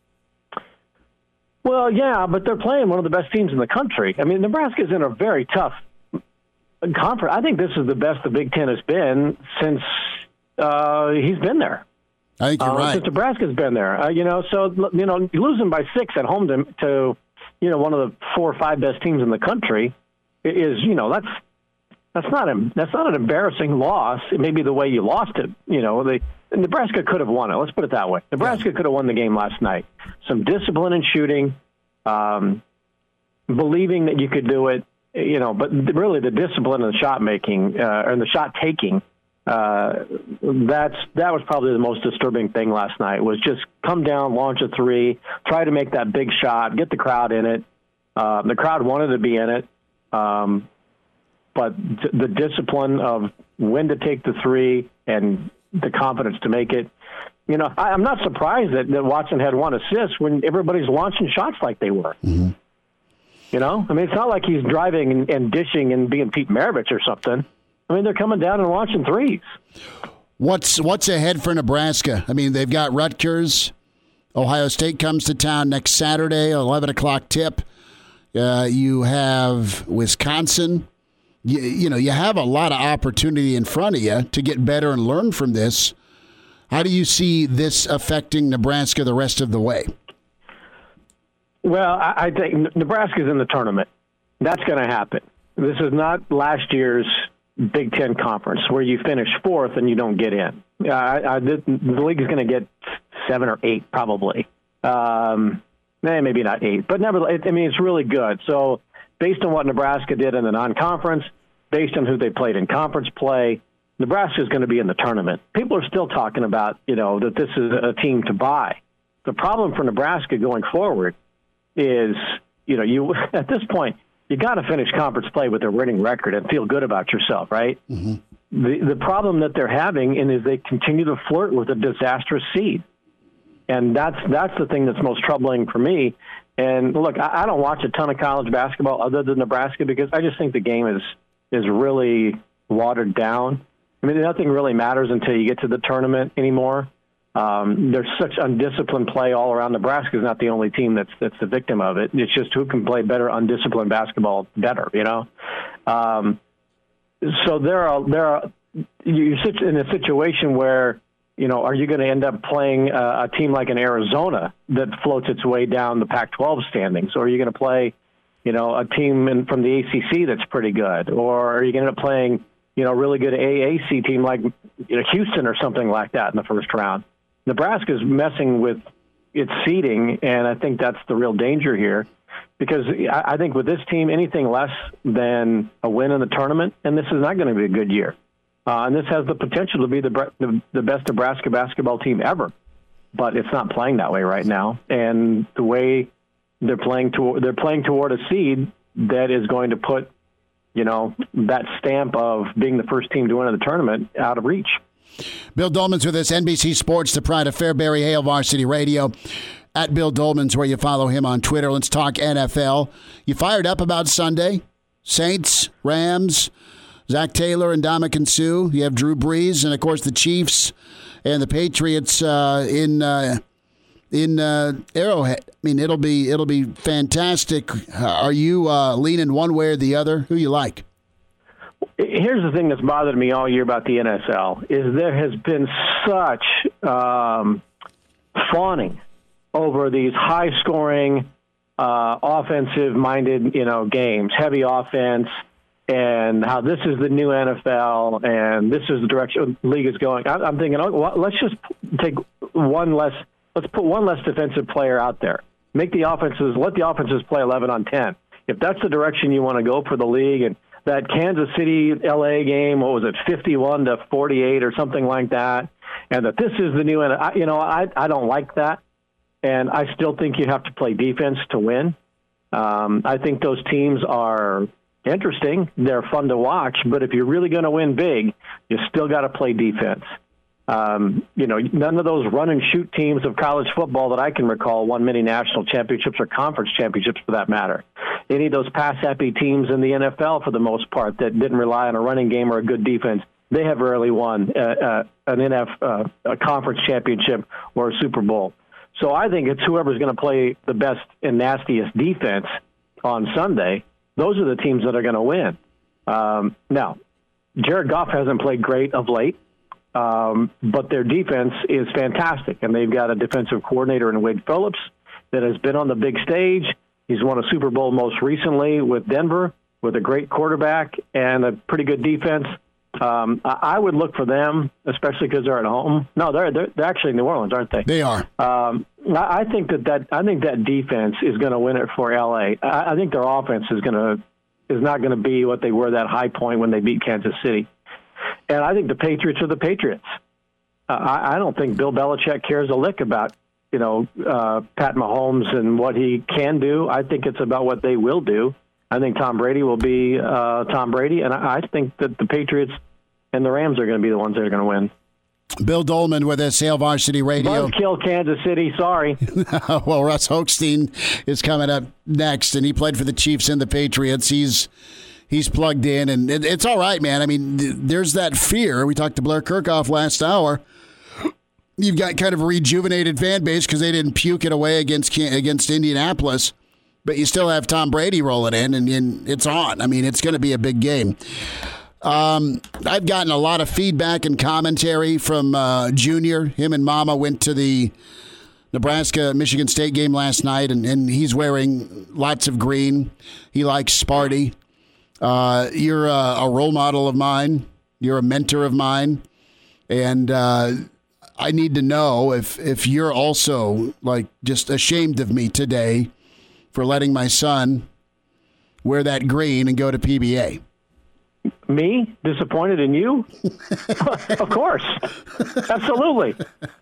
Well, yeah, but they're playing one of the best teams in the country. I mean, Nebraska's in a very tough conference. I think this is the best the Big Ten has been since uh, he's been there. I think you're uh, right. Since Nebraska's been there, uh, you know. So you know, losing by six at home to, to you know one of the four or five best teams in the country is you know that's that's not a that's not an embarrassing loss. It may be the way you lost it. You know, they, Nebraska could have won it. Let's put it that way. Nebraska yeah. could have won the game last night. Some discipline in shooting, um, believing that you could do it. You know, but really the discipline in the shot making uh, and the shot taking, uh, that's that was probably the most disturbing thing last night. Was just come down, launch a three, try to make that big shot, get the crowd in it. Uh, the crowd wanted to be in it, um, but th- the discipline of when to take the three and the confidence to make it. You know, I, I'm not surprised that, that Watson had one assist when everybody's launching shots like they were. Mm-hmm. You know, I mean, it's not like he's driving and, and dishing and being Pete Maravich or something. I mean, they're coming down and launching threes. What's what's ahead for Nebraska? I mean, they've got Rutgers. Ohio State comes to town next Saturday, eleven o'clock tip. Uh, you have Wisconsin. You, you know, you have a lot of opportunity in front of you to get better and learn from this. How do you see this affecting Nebraska the rest of the way? Well, I, I think Nebraska's in the tournament. That's going to happen. This is not last year's Big Ten conference where you finish fourth and you don't get in. I, I, the, the league is going to get seven or eight probably. Um, eh, maybe not eight, but nevertheless, I mean, it's really good. So based on what Nebraska did in the non-conference, based on who they played in conference play, Nebraska is going to be in the tournament. People are still talking about, you know, that this is a team to buy. The problem for Nebraska going forward is, you know, you at this point, you got to finish conference play with a winning record and feel good about yourself, right? Mm-hmm. The the problem that they're having is they continue to flirt with a disastrous seed. And that's that's the thing that's most troubling for me. And look, I, I don't watch a ton of college basketball other than Nebraska because I just think the game is is really watered down. I mean, nothing really matters until you get to the tournament anymore. Um, there's such undisciplined play all around. Nebraska is not the only team that's that's the victim of it. It's just who can play better undisciplined basketball better, you know. Um, so there are there are you're in a situation where, you know, are you going to end up playing a, a team like an Arizona that floats its way down the Pac twelve standings, or are you going to play, you know, a team in, from the A C C that's pretty good, or are you going to end up playing, you know, a really good A A C team like, you know, Houston or something like that in the first round? Nebraska's messing with its seeding, and I think that's the real danger here, because I think with this team, anything less than a win in the tournament, and this is not going to be a good year. Uh, and this has the potential to be the, the the best Nebraska basketball team ever, but it's not playing that way right now. And the way they're playing to, they're playing toward a seed that is going to put, you know, that stamp of being the first team to win in the tournament out of reach. Bill Dolman's with us, N B C Sports, the pride of Fairbury, Hail Varsity Radio. At Bill Dolman's where you follow him on Twitter. Let's talk N F L. You fired up about Sunday? Saints, Rams, Zach Taylor and Ndamukong Suh. You have Drew Brees, and of course the Chiefs and the Patriots uh, in uh, in uh, Arrowhead. I mean, it'll be it'll be fantastic. Uh, are you uh, leaning one way or the other? Who you like? Here's the thing that's bothered me all year about the N F L is there has been such um, fawning over these high-scoring, uh, offensive-minded, you know, games, heavy offense, and how this is the new N F L and this is the direction the league is going. I'm thinking, oh, well, let's just take one less. Let's put one less defensive player out there. Make the offenses let the offenses play eleven on ten. If that's the direction you want to go for the league, and that Kansas City L A game, what was it, fifty-one to forty-eight or something like that, and that this is the new, and I, you know, I, I don't like that. And I still think you have to play defense to win. Um, I think those teams are interesting. They're fun to watch. But if you're really going to win big, you still got to play defense. Um, you know, none of those run and shoot teams of college football that I can recall won many national championships or conference championships for that matter. Any of those pass-happy teams in the N F L, for the most part, that didn't rely on a running game or a good defense, they have rarely won uh, uh, an N F L, uh, a conference championship or a Super Bowl. So I think it's whoever's going to play the best and nastiest defense on Sunday. Those are the teams that are going to win. Um, now, Jared Goff hasn't played great of late, um, but their defense is fantastic, and they've got a defensive coordinator in Wade Phillips that has been on the big stage. He's won a Super Bowl most recently with Denver, with a great quarterback and a pretty good defense. Um, I would look for them, especially because they're at home. No, they're, they're they're actually in New Orleans, aren't they? They are. Um, I think that, that I think that defense is going to win it for L A. I, I think their offense is going to is not going to be what they were that high point when they beat Kansas City. And I think the Patriots are the Patriots. Uh, I, I don't think Bill Belichick cares a lick about you know uh, Pat Mahomes and what he can do. I think it's about what they will do. I think Tom Brady will be uh, Tom Brady, and I think that the Patriots and the Rams are going to be the ones that are going to win. Bill Dolman with us, Hail Varsity Radio. Buzzkill Kansas City, sorry. Well, Russ Hochstein is coming up next, and he played for the Chiefs and the Patriots. He's he's plugged in, and it, it's all right, man. I mean, th- there's that fear. We talked to Blair Kirchhoff last hour. You've got kind of a rejuvenated fan base because they didn't puke it away against against Indianapolis. But you still have Tom Brady rolling in, and, and it's on. I mean, it's going to be a big game. Um, I've gotten a lot of feedback and commentary from uh, Junior. Him and Mama went to the Nebraska-Michigan State game last night, and, and he's wearing lots of green. He likes Sparty. Uh, you're a, a role model of mine. You're a mentor of mine. And uh, I need to know if, if you're also, like, just ashamed of me today for letting my son wear that green and go to P B A. Me? Disappointed in you? Of course. Absolutely.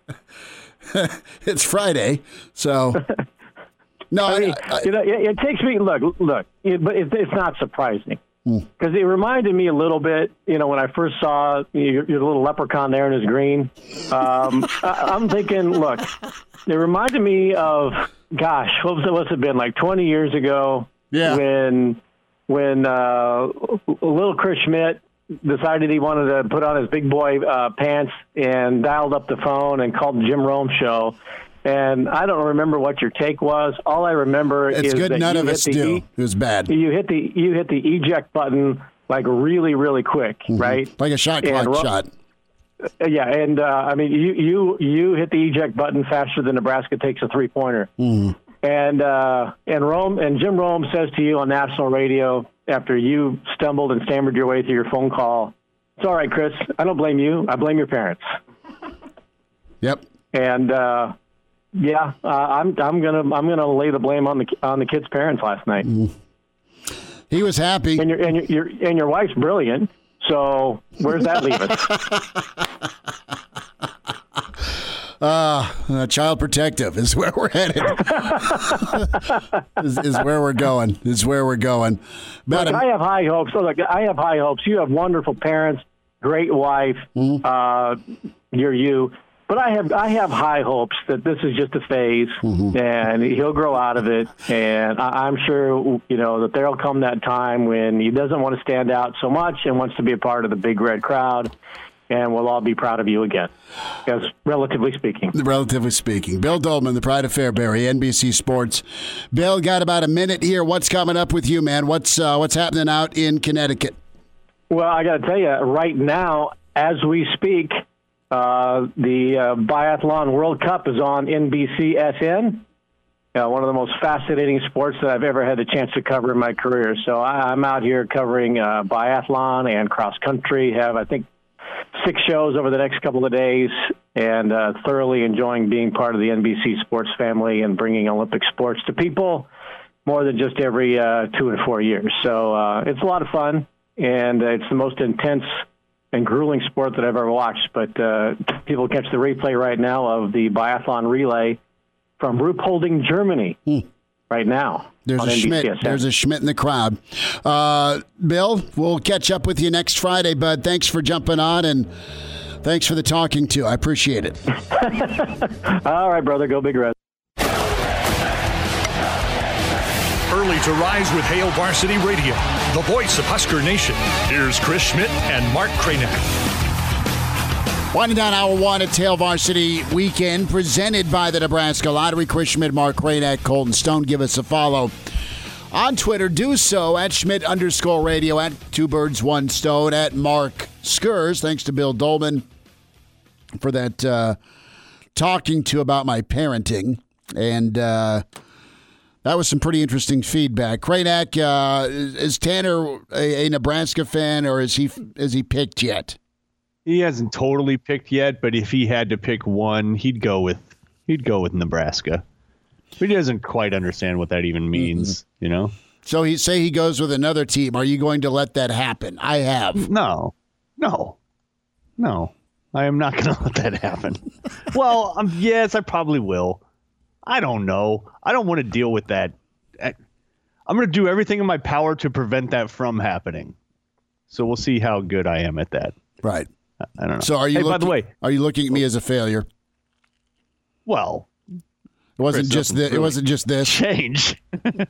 It's Friday, so... No, I mean, I, I, you know, it, it takes me... Look, look, it, but it, it's not surprising. Because hmm. it reminded me a little bit, you know, when I first saw your, your little leprechaun there in his green. Um, I, I'm thinking, look, it reminded me of... Gosh, what was it? What's it been like twenty years ago? Yeah. When when uh, little Chris Schmidt decided he wanted to put on his big boy uh, pants and dialed up the phone and called the Jim Rome show. And I don't remember what your take was. All I remember it's is good that none you of hit us the do. E- it was bad. You hit the you hit the eject button like really really quick, mm-hmm. right? Like a shot clock Ro- shot. Yeah, and uh, I mean, you, you you hit the eject button faster than Nebraska takes a three pointer. Mm. And uh, and Rome and Jim Rome says to you on national radio after you stumbled and stammered your way through your phone call, "It's all right, Chris. I don't blame you. I blame your parents." Yep. And uh, yeah, uh, I'm I'm gonna I'm gonna lay the blame on the on the kid's parents last night. Mm. He was happy, and your and your, your and your wife's brilliant. So where's that leave us? Uh, uh, child protective is where we're headed. is, is where we're going. Is where we're going. Look, a- I have high hopes. So look, I have high hopes. You have wonderful parents, great wife. Mm-hmm. Uh, you're you. But I have I have high hopes that this is just a phase, mm-hmm. and he'll grow out of it. And I, I'm sure you know that there'll come that time when he doesn't want to stand out so much and wants to be a part of the big red crowd. And we'll all be proud of you again, as relatively speaking. Relatively speaking. Bill Dolman, the pride of Fairbury, N B C Sports. Bill, got about a minute here. What's coming up with you, man? What's uh, what's happening out in Connecticut? Well, I got to tell you, right now, as we speak, uh, the uh, Biathlon World Cup is on N B C S N. Uh, one of the most fascinating sports that I've ever had the chance to cover in my career. So I, I'm out here covering uh, biathlon and cross country. Have, I think, six shows over the next couple of days, and uh, thoroughly enjoying being part of the N B C Sports family and bringing Olympic sports to people more than just every uh, two and four years. So uh, it's a lot of fun. and it's the most intense and grueling sport that I've ever watched. But uh, people catch the replay right now of the biathlon relay from Ruhpolding, Germany, hmm. right now. There's a Schmidt. There's a Schmidt in the crowd. Uh, Bill, we'll catch up with you next Friday, bud. Thanks for jumping on, and thanks for the talking to. I appreciate it. All right, brother. Go Big Red. Early to rise with Hail Varsity Radio, the voice of Husker Nation. Here's Chris Schmidt and Mark Cranack. Winding down hour one at Hail Varsity Weekend, presented by the Nebraska Lottery. Chris Schmidt, Mark Cranack, Colton Stone. Give us a follow on Twitter. Do so at Schmidt underscore radio, at Two Birds, One Stone, at Mark Skurs. Thanks to Bill Dolman for that uh, talking to about my parenting. And uh, that was some pretty interesting feedback. Cranack, uh, is Tanner a, a Nebraska fan, or is he is he picked yet? He hasn't totally picked yet, but if he had to pick one, he'd go with he'd go with Nebraska. But he doesn't quite understand what that even means, mm-hmm. you know? So he say he goes with another team. Are you going to let that happen? I have. No. No. No. I am not going to let that happen. Well, um, yes, I probably will. I don't know. I don't want to deal with that. I, I'm going to do everything in my power to prevent that from happening. So we'll see how good I am at that. Right. I don't know. So are you? Hey, looking, by the way, are you looking at me as a failure? Well, it wasn't Chris, just this. It wasn't just this change.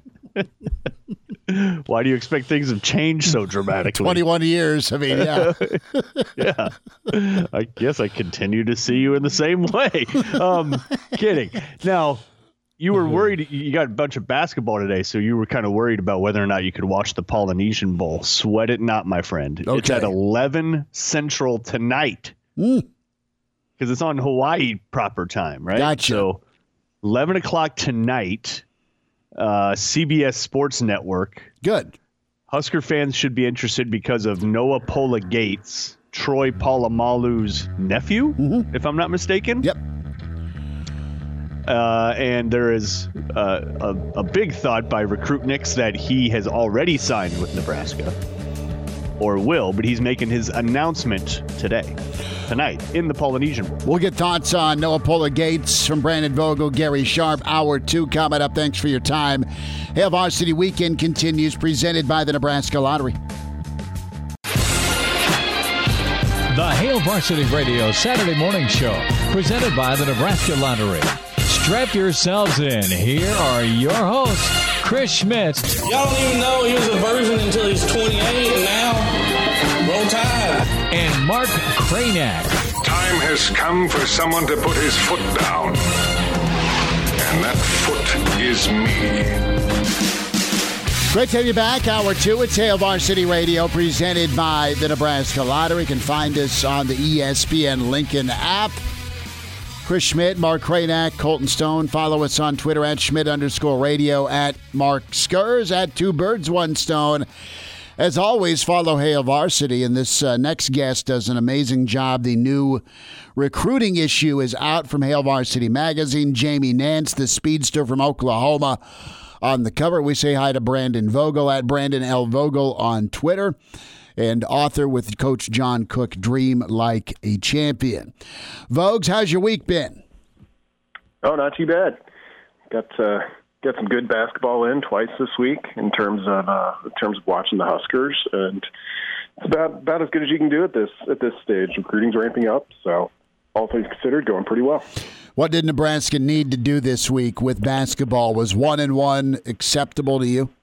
Why do you expect things to change so dramatically? Twenty-one years. I mean, yeah, yeah. I guess I continue to see you in the same way. Um, kidding. Now, you were worried. You got a bunch of basketball today, so you were kind of worried about whether or not you could watch the Polynesian Bowl. Sweat it not, my friend. Okay. It's at eleven Central tonight because mm. it's on Hawaii proper time, right? Gotcha. So eleven o'clock tonight, uh, C B S Sports Network. Good. Husker fans should be interested because of Noah Pola Gates, Troy Polamalu's nephew, mm-hmm. if I'm not mistaken. Yep. Uh, and there is uh, a, a big thought by Recruitniks that he has already signed with Nebraska, or will, but he's making his announcement today, tonight, in the Polynesian Bowl. We'll get thoughts on Noah Pola Gates from Brandon Vogel, Gary Sharp. Hour two coming up. Thanks for your time. Hail Varsity Weekend continues, presented by the Nebraska Lottery. The Hail Varsity Radio Saturday Morning Show, presented by the Nebraska Lottery. Strap yourselves in. Here are your hosts, Chris Schmidt. Y'all don't even know he was a virgin until he's twenty-eight, and now roll tide. And Mark Cranack. Time has come for someone to put his foot down. And that foot is me. Great to have you back. Hour two at Hail Varsity Radio, presented by the Nebraska Lottery. You can find us on the E S P N Lincoln app. Chris Schmidt, Mark Cranack, Colton Stone. Follow us on Twitter at Schmidt underscore radio, at Mark Skurs, at Two Birds, One Stone. As always, follow Hail Varsity, and this uh, next guest does an amazing job. The new recruiting issue is out from Hail Varsity Magazine. Jamie Nance, the speedster from Oklahoma, on the cover. We say hi to Brandon Vogel at Brandon L. Vogel on Twitter, and author with Coach John Cook, Dream Like a Champion. Vogues, how's your week been? Oh, not too bad. Got uh, got some good basketball in twice this week in terms of uh, in terms of watching the Huskers, and it's about about as good as you can do at this at this stage. Recruiting's ramping up, so all things considered, going pretty well. What did Nebraska need to do this week with basketball? Was one and one acceptable to you?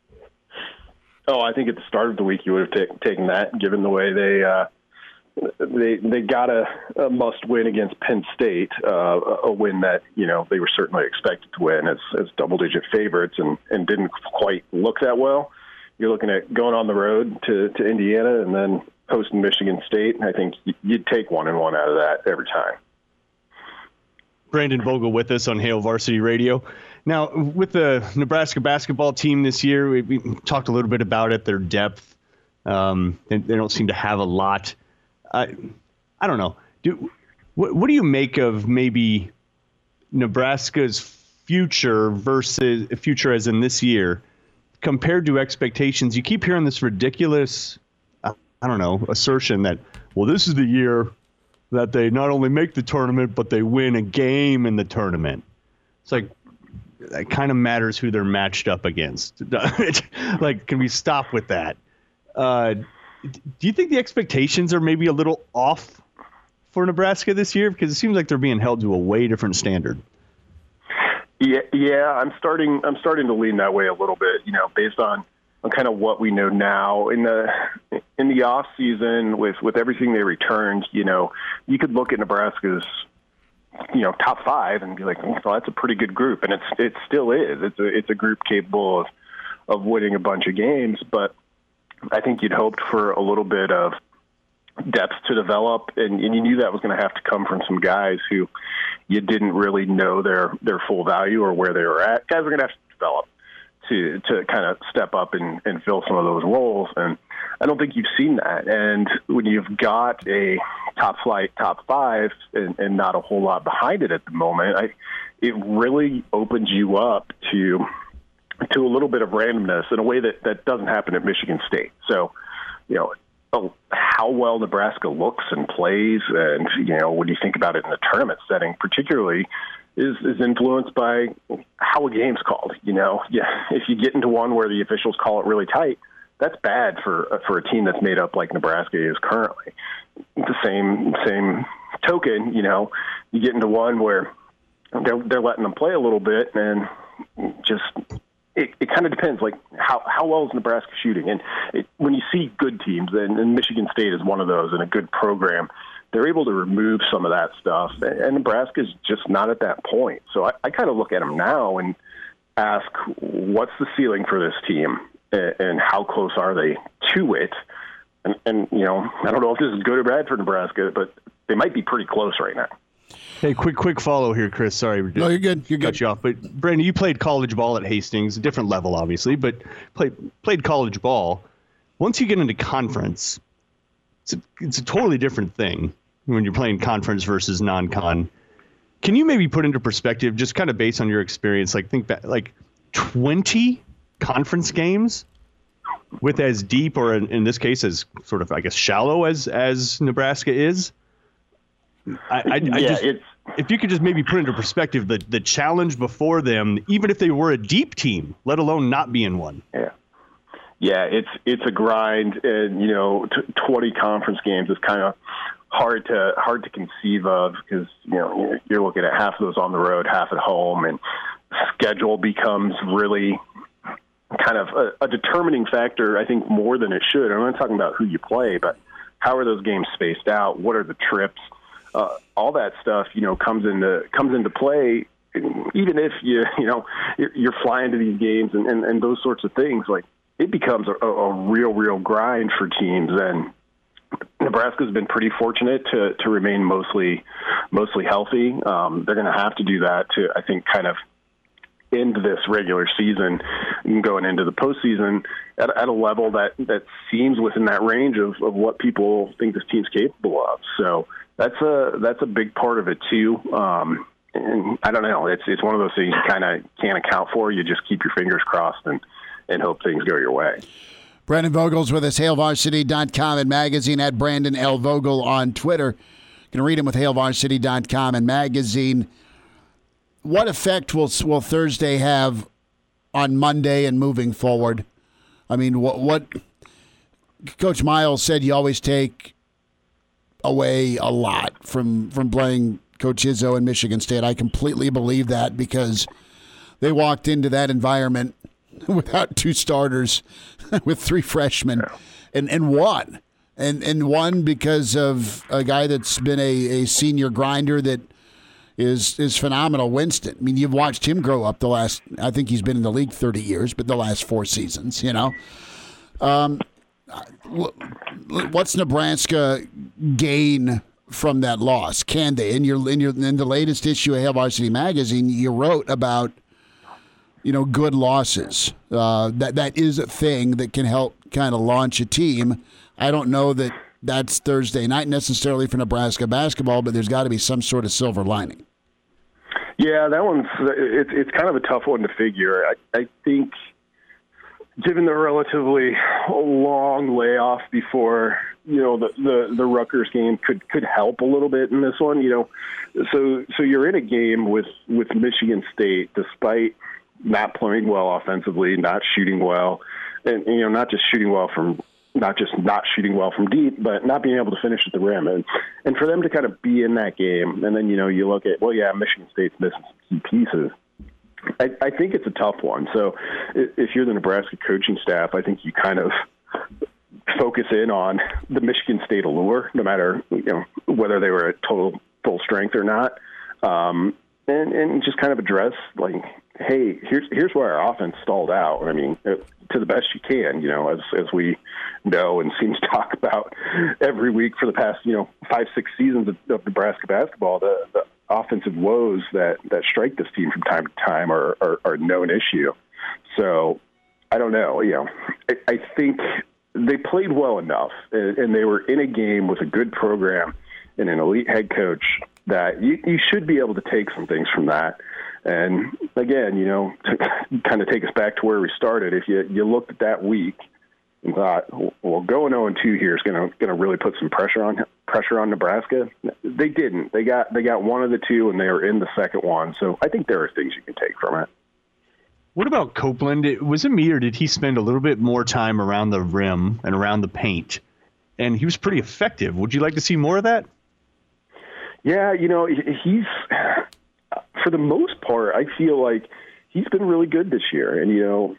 Oh, I think at the start of the week you would have ta- taken that, given the way they uh, they they got a, a must win against Penn State, uh, a win that you know they were certainly expected to win as as double digit favorites, and, and didn't quite look that well. You're looking at going on the road to, to Indiana and then hosting Michigan State. I think you'd take one and one out of that every time. Brandon Vogel with us on Hail Varsity Radio. Now, with the Nebraska basketball team this year, we, we talked a little bit about it, their depth. Um, they, they don't seem to have a lot. I, I don't know. Do, what, what do you make of maybe Nebraska's future versus future as in this year compared to expectations? You keep hearing this ridiculous I don't know, assertion that, well, this is the year that they not only make the tournament, but they win a game in the tournament. It's like, it kind of matters who they're matched up against. Like, can we stop with that? Uh, do you think the expectations are maybe a little off for Nebraska this year? Because it seems like they're being held to a way different standard. Yeah, yeah, I'm starting. I'm starting to lean that way a little bit. You know, based on, on kind of what we know now in the in the off season with with everything they returned. You know, you could look at Nebraska's, you know, top five and be like, well, that's a pretty good group, and it's it still is. It's a it's a group capable of of winning a bunch of games, but I think you'd hoped for a little bit of depth to develop, and, and you knew that was going to have to come from some guys who you didn't really know their their full value or where they were at. Guys are going to have to develop to to kind of step up and, and fill some of those roles, and I don't think you've seen that. And when you've got a top flight, top five, and, and not a whole lot behind it at the moment, I, it really opens you up to to a little bit of randomness in a way that, that doesn't happen at Michigan State. So, you know, how well Nebraska looks and plays, and, you know, when you think about it in the tournament setting particularly, is, is influenced by how a game's called. You know, yeah, if you get into one where the officials call it really tight, that's bad for for a team that's made up like Nebraska is currently. The same same token, you know, you get into one where they're they're letting them play a little bit, and just it, it kind of depends, like how how well is Nebraska shooting, and it, when you see good teams, and, and Michigan State is one of those, and a good program, they're able to remove some of that stuff, and, and Nebraska's just not at that point. So I, I kind of look at them now and ask, what's the ceiling for this team? And how close are they to it? And, and, you know, I don't know if this is good or bad for Nebraska, but they might be pretty close right now. Hey, quick quick follow here, Chris. Sorry. No, you're good. You're good. Cut you off. But, Brandon, you played college ball at Hastings, a different level, obviously, but played, played college ball. Once you get into conference, it's a, it's a totally different thing when you're playing conference versus non-con. Can you maybe put into perspective, just kind of based on your experience, like think back, like twenty conference games with as deep, or in, in this case, as sort of, I guess, shallow as as Nebraska is? I, I, I yeah, just, it's, if you could just maybe put into perspective the, the challenge before them, even if they were a deep team, let alone not being one. Yeah. Yeah, it's it's a grind, and, you know, t- twenty conference games is kind of hard to hard to conceive of, because, you know, you're, you're looking at half of those on the road, half at home, and schedule becomes really kind of a, a determining factor, I think, more than it should. I'm not talking about who you play, but how are those games spaced out? What are the trips? Uh, all that stuff, you know, comes into comes into play. Even if you you know you're, you're flying to these games and, and, and those sorts of things, like, it becomes a, a real real grind for teams. And Nebraska's been pretty fortunate to to remain mostly mostly healthy. Um, they're going to have to do that to, I think, kind of into this regular season and going into the postseason at, at a level that, that seems within that range of, of what people think this team's capable of. So that's a that's a big part of it too. Um, and I don't know, it's it's one of those things you kind of can't account for. You just keep your fingers crossed and, and hope things go your way. Brandon Vogel's with us, Hail Varsity dot com and magazine, at Brandon L. Vogel on Twitter. You can read him with Hail Varsity dot com and magazine. What effect will will Thursday have on Monday and moving forward? I mean, what, what Coach Miles said, you always take away a lot from, from playing Coach Izzo in Michigan State. I completely believe that, because they walked into that environment without two starters, with three freshmen, and, and won. And, and won because of a guy that's been a, a senior grinder that is is phenomenal, Winston. I mean, you've watched him grow up the last, I think he's been in the league thirty years, but the last four seasons, you know. Um, what's Nebraska gain from that loss? Can they? In your in your in the latest issue of Hail Varsity Magazine, you wrote about, you know, good losses. Uh, that that is a thing that can help kind of launch a team. I don't know that that's Thursday night necessarily for Nebraska basketball, but there's got to be some sort of silver lining. Yeah, that one's it's it's kind of a tough one to figure. I, I think given the relatively long layoff before, you know, the, the, the Rutgers game could, could help a little bit in this one, you know. So so you're in a game with, with Michigan State, despite not playing well offensively, not shooting well, and, you know, not just shooting well from not just not shooting well from deep, but not being able to finish at the rim. And, and for them to kind of be in that game, and then, you know, you look at, well, yeah, Michigan State's missing some key pieces. I, I think it's a tough one. So if you're the Nebraska coaching staff, I think you kind of focus in on the Michigan State allure, no matter, you know, whether they were at total full strength or not, um, and, and just kind of address, like, hey, here's here's where our offense stalled out. I mean, to the best you can, you know, as as we know and seem to talk about every week for the past, you know, five, six seasons of, of Nebraska basketball, the, the offensive woes that, that strike this team from time to time are, are, are a known issue. So I don't know, you know, I, I think they played well enough, and, and they were in a game with a good program and an elite head coach that you, you should be able to take some things from that. And again, you know, to kind of take us back to where we started, if you, you looked at that week and thought, well, going oh and two here is going to going to really put some pressure on pressure on Nebraska, they didn't. They got they got one of the two, and they were in the second one. So I think there are things you can take from it. What about Copeland? Was it me, or did he spend a little bit more time around the rim and around the paint? And he was pretty effective. Would you like to see more of that? Yeah, you know, he's, for the most part, I feel like he's been really good this year. And, you know,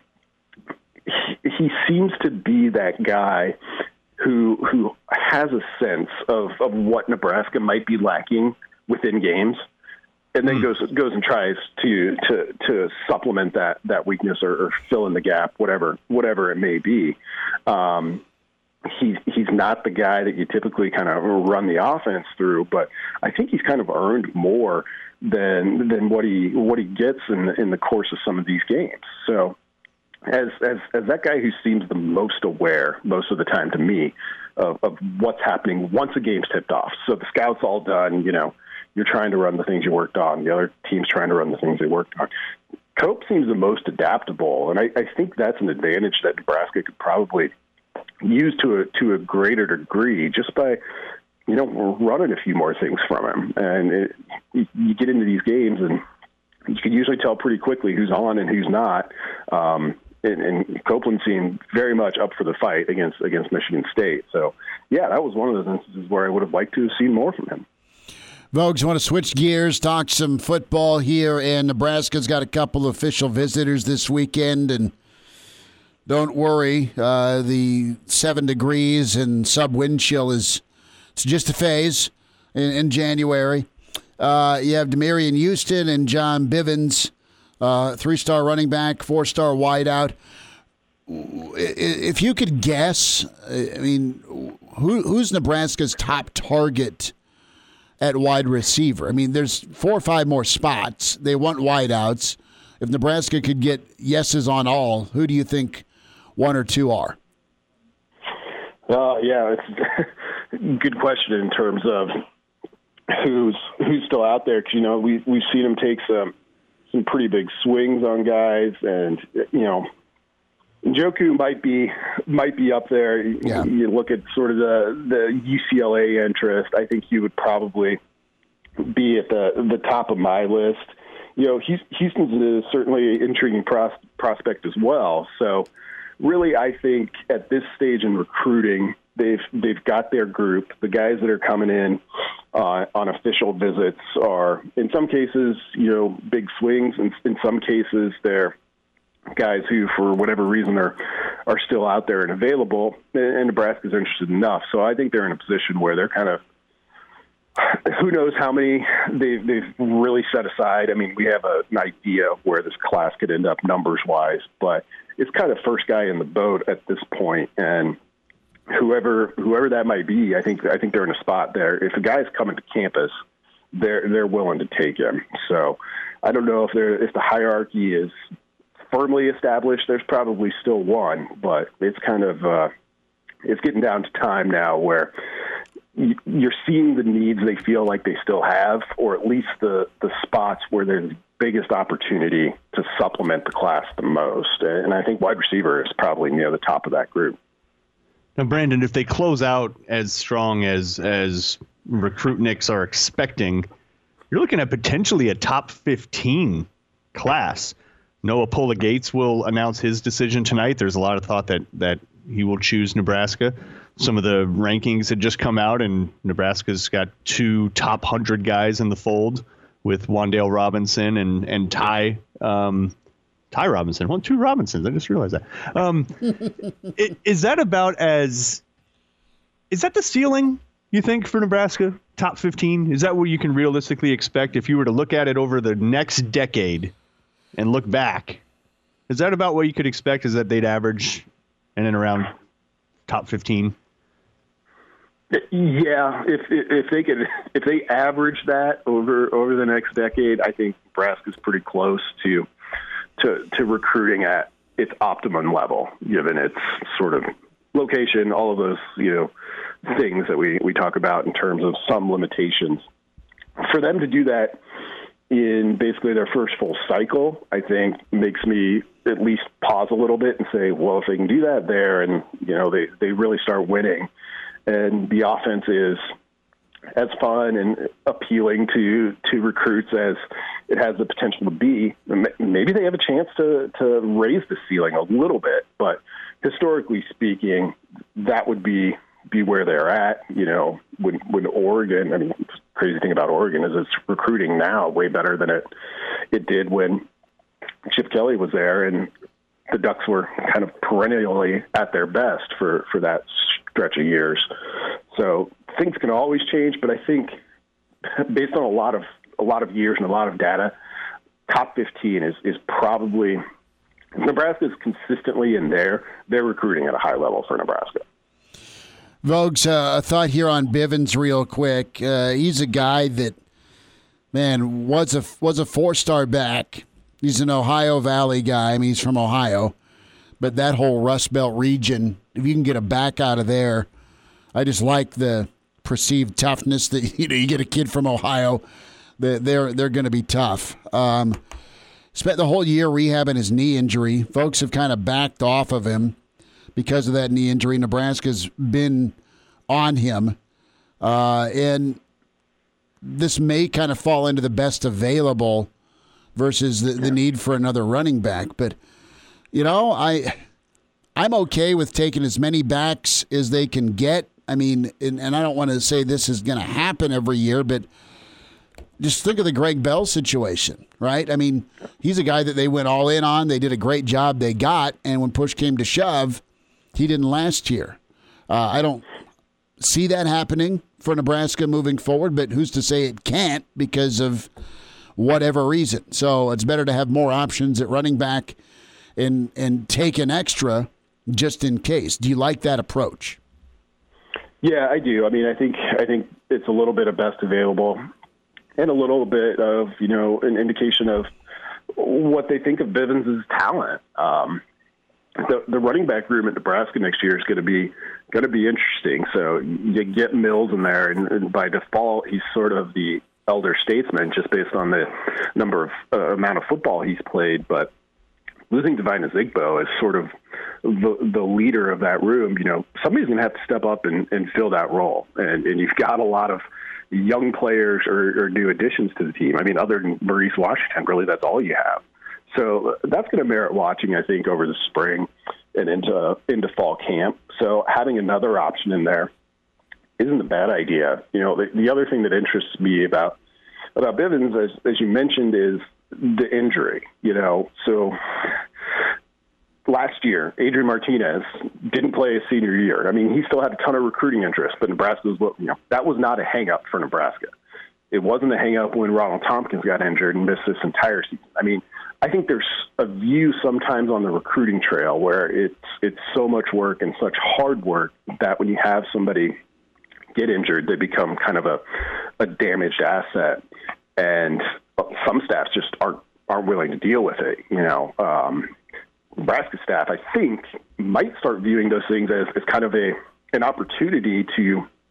he, he seems to be that guy who who has a sense of, of what Nebraska might be lacking within games, and then mm. goes goes and tries to to to supplement that that weakness or, or fill in the gap, whatever whatever it may be. Um, He's he's not the guy that you typically kind of run the offense through, but I think he's kind of earned more than than what he what he gets in the, in the course of some of these games. So, as as as that guy who seems the most aware most of the time to me of, of what's happening once a game's tipped off. So the scout's all done. You know, you're trying to run the things you worked on. The other team's trying to run the things they worked on. Cope seems the most adaptable, and I, I think that's an advantage that Nebraska could probably use to a to a greater degree just by, you know, running a few more things from him. And it, you, you get into these games, and you can usually tell pretty quickly who's on and who's not. Um, and, and Copeland seemed very much up for the fight against against Michigan State. So, yeah, that was one of those instances where I would have liked to have seen more from him. Vogues, want to switch gears, talk some football here, and Nebraska's got a couple of official visitors this weekend, and don't worry, uh, the seven degrees and sub-wind chill is it's just a phase in, in January. Uh, you have Demarion Houston and John Bivens, uh, three-star running back, four-star wideout. If you could guess, I mean, who, who's Nebraska's top target at wide receiver? I mean, there's four or five more spots. They want wideouts. If Nebraska could get yeses on all, who do you think one or two are? Uh, yeah, it's a good question in terms of who's who's still out there, because, you know, we, we've seen him take some some pretty big swings on guys, and, you know, Njoku might be might be up there. Yeah. You look at sort of the, the U C L A interest, I think he would probably be at the, the top of my list. You know, Houston's certainly an intriguing pros, prospect as well, so really, I think at this stage in recruiting, they've they've got their group. The guys that are coming in uh, on official visits are, in some cases, you know, big swings, and in some cases, they're guys who, for whatever reason, are are still out there and available. And Nebraska's interested enough, so I think they're in a position where they're kind of, who knows how many they've, they've really set aside. I mean, we have a, an idea of where this class could end up numbers-wise, but it's kind of first guy in the boat at this point, and whoever whoever that might be, I think I think they're in a spot there. If a guy's coming to campus, they're they're willing to take him. So I don't know if they're if the hierarchy is firmly established. There's probably still one, but it's kind of uh, it's getting down to time now where you're seeing the needs they feel like they still have, or at least the, the spots where there's the biggest opportunity to supplement the class the most. And I think wide receiver is probably near the top of that group. Now, Brandon, if they close out as strong as as Recruitniks are expecting, you're looking at potentially a top fifteen class. Noah Pola Gates will announce his decision tonight. There's a lot of thought that that he will choose Nebraska. Some of the rankings had just come out, and Nebraska's got two top one hundred guys in the fold with Wan'Dale Robinson and, and Ty um, Ty Robinson. Well, two Robinsons. I just realized that. Um, it, is that about as – is that the ceiling, you think, for Nebraska? Top fifteen? Is that what you can realistically expect if you were to look at it over the next decade and look back? Is that about what you could expect, is that they'd average in and around top fifteen? Yeah, if if they could, if they average that over over the next decade, I think Nebraska's pretty close to to to recruiting at its optimum level, given its sort of location, all of those you know things that we we talk about in terms of some limitations. For them to do that in basically their first full cycle, I think makes me at least pause a little bit and say, well, if they can do that there, and you know they they really start winning, and the offense is as fun and appealing to, to recruits as it has the potential to be, maybe they have a chance to, to raise the ceiling a little bit. But historically speaking, that would be, be where they're at. You know, when, when Oregon, I mean, the crazy thing about Oregon is it's recruiting now way better than it, it did when Chip Kelly was there, and the Ducks were kind of perennially at their best for, for that stretch of years. So things can always change, but I think based on a lot of a lot of years and a lot of data, top fifteen is, is probably Nebraska's consistently in there. They're recruiting at a high level for Nebraska. Vogues, uh, a thought here on Bivens real quick. Uh, he's a guy that, man, was a was a four-star back. He's an Ohio Valley guy. I mean, he's from Ohio. But that whole Rust Belt region, if you can get a back out of there, I just like the perceived toughness that you know you get a kid from Ohio. They're they're going to be tough. Um, spent the whole year rehabbing his knee injury. Folks have kind of backed off of him because of that knee injury. Nebraska's been on him, uh, and this may kind of fall into the best available versus the, the need for another running back. But you know, I I'm okay with taking as many backs as they can get. I mean, and, and I don't want to say this is going to happen every year, but just think of the Greg Bell situation, right? I mean, he's a guy that they went all in on. They did a great job. They got, and when push came to shove, he didn't last year. Uh, I don't see that happening for Nebraska moving forward, but who's to say it can't because of whatever reason? So it's better to have more options at running back and and take an extra just in case. Do you like that approach? Yeah, I do. I mean, I think I think it's a little bit of best available and a little bit of, you know, an indication of what they think of Bivens' talent. Um, the the running back room at Nebraska next year is going to be going to be interesting. So you get Mills in there, and, and by default, he's sort of the elder statesman just based on the number of uh, amount of football he's played. But losing Divine Ezigbo as sort of the, the leader of that room, you know, somebody's going to have to step up and, and fill that role. And, and you've got a lot of young players or, or new additions to the team. I mean, other than Maurice Washington, really, that's all you have. So that's going to merit watching, I think, over the spring and into into fall camp. So having another option in there isn't a bad idea. You know, the, the other thing that interests me about about Bivens, as, as you mentioned, is the injury. You know, so last year, Adrian Martinez didn't play his senior year. I mean, he still had a ton of recruiting interest, but Nebraska was, you know, that was not a hang-up for Nebraska. It wasn't a hang-up when Ronald Tompkins got injured and missed this entire season. I mean, I think there's a view sometimes on the recruiting trail where it's it's so much work and such hard work that when you have somebody get injured, they become kind of a, a damaged asset, and some staffs just aren't aren't willing to deal with it. You know, um, Nebraska staff, I think, might start viewing those things as, as kind of a an opportunity to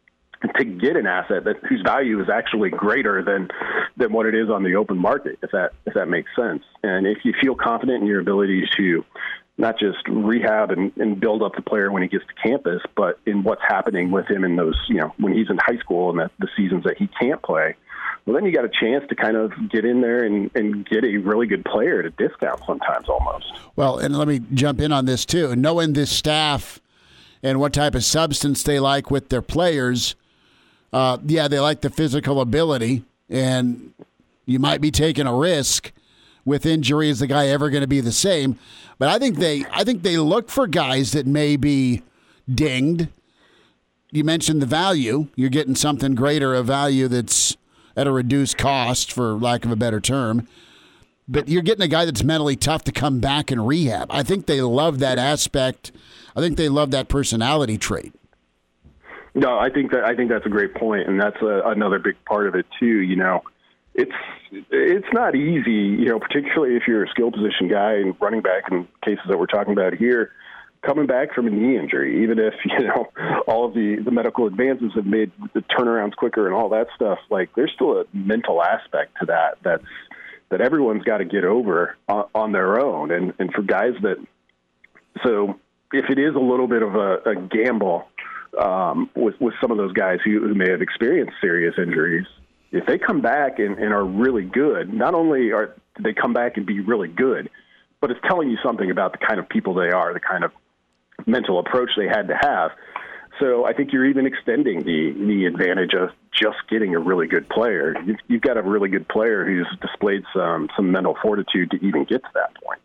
to get an asset that whose value is actually greater than than what it is on the open market, if that if that makes sense. And if you feel confident in your ability to not just rehab and, and build up the player when he gets to campus, but in what's happening with him in those, you know, when he's in high school and the, the seasons that he can't play, well, then you got a chance to kind of get in there and, and get a really good player at a discount sometimes almost. Well, and let me jump in on this too. Knowing this staff and what type of substance they like with their players, uh, yeah, they like the physical ability, and you might be taking a risk with injury. Is the guy ever going to be the same? But I think they, I think they look for guys that may be dinged. You mentioned the value. You're getting something greater, a value that's at a reduced cost, for lack of a better term. But you're getting a guy that's mentally tough to come back and rehab. I think they love that aspect. I think they love that personality trait. No, I think that I think that's a great point, and that's a, another big part of it too. You know, it's it's not easy. You know, particularly if you're a skill position guy and running back in cases that we're talking about here, coming back from a knee injury, even if, you know, all of the, the medical advances have made the turnarounds quicker and all that stuff, like there's still a mental aspect to that that's, that everyone's got to get over on, on their own. And, and for guys that, so if it is a little bit of a, a gamble um, with, with some of those guys who, who may have experienced serious injuries, if they come back and, and are really good, not only are do they come back and be really good, but it's telling you something about the kind of people they are, the kind of mental approach they had to have. So I think you're even extending the the advantage of just getting a really good player. You've, you've got a really good player who's displayed some some mental fortitude to even get to that point.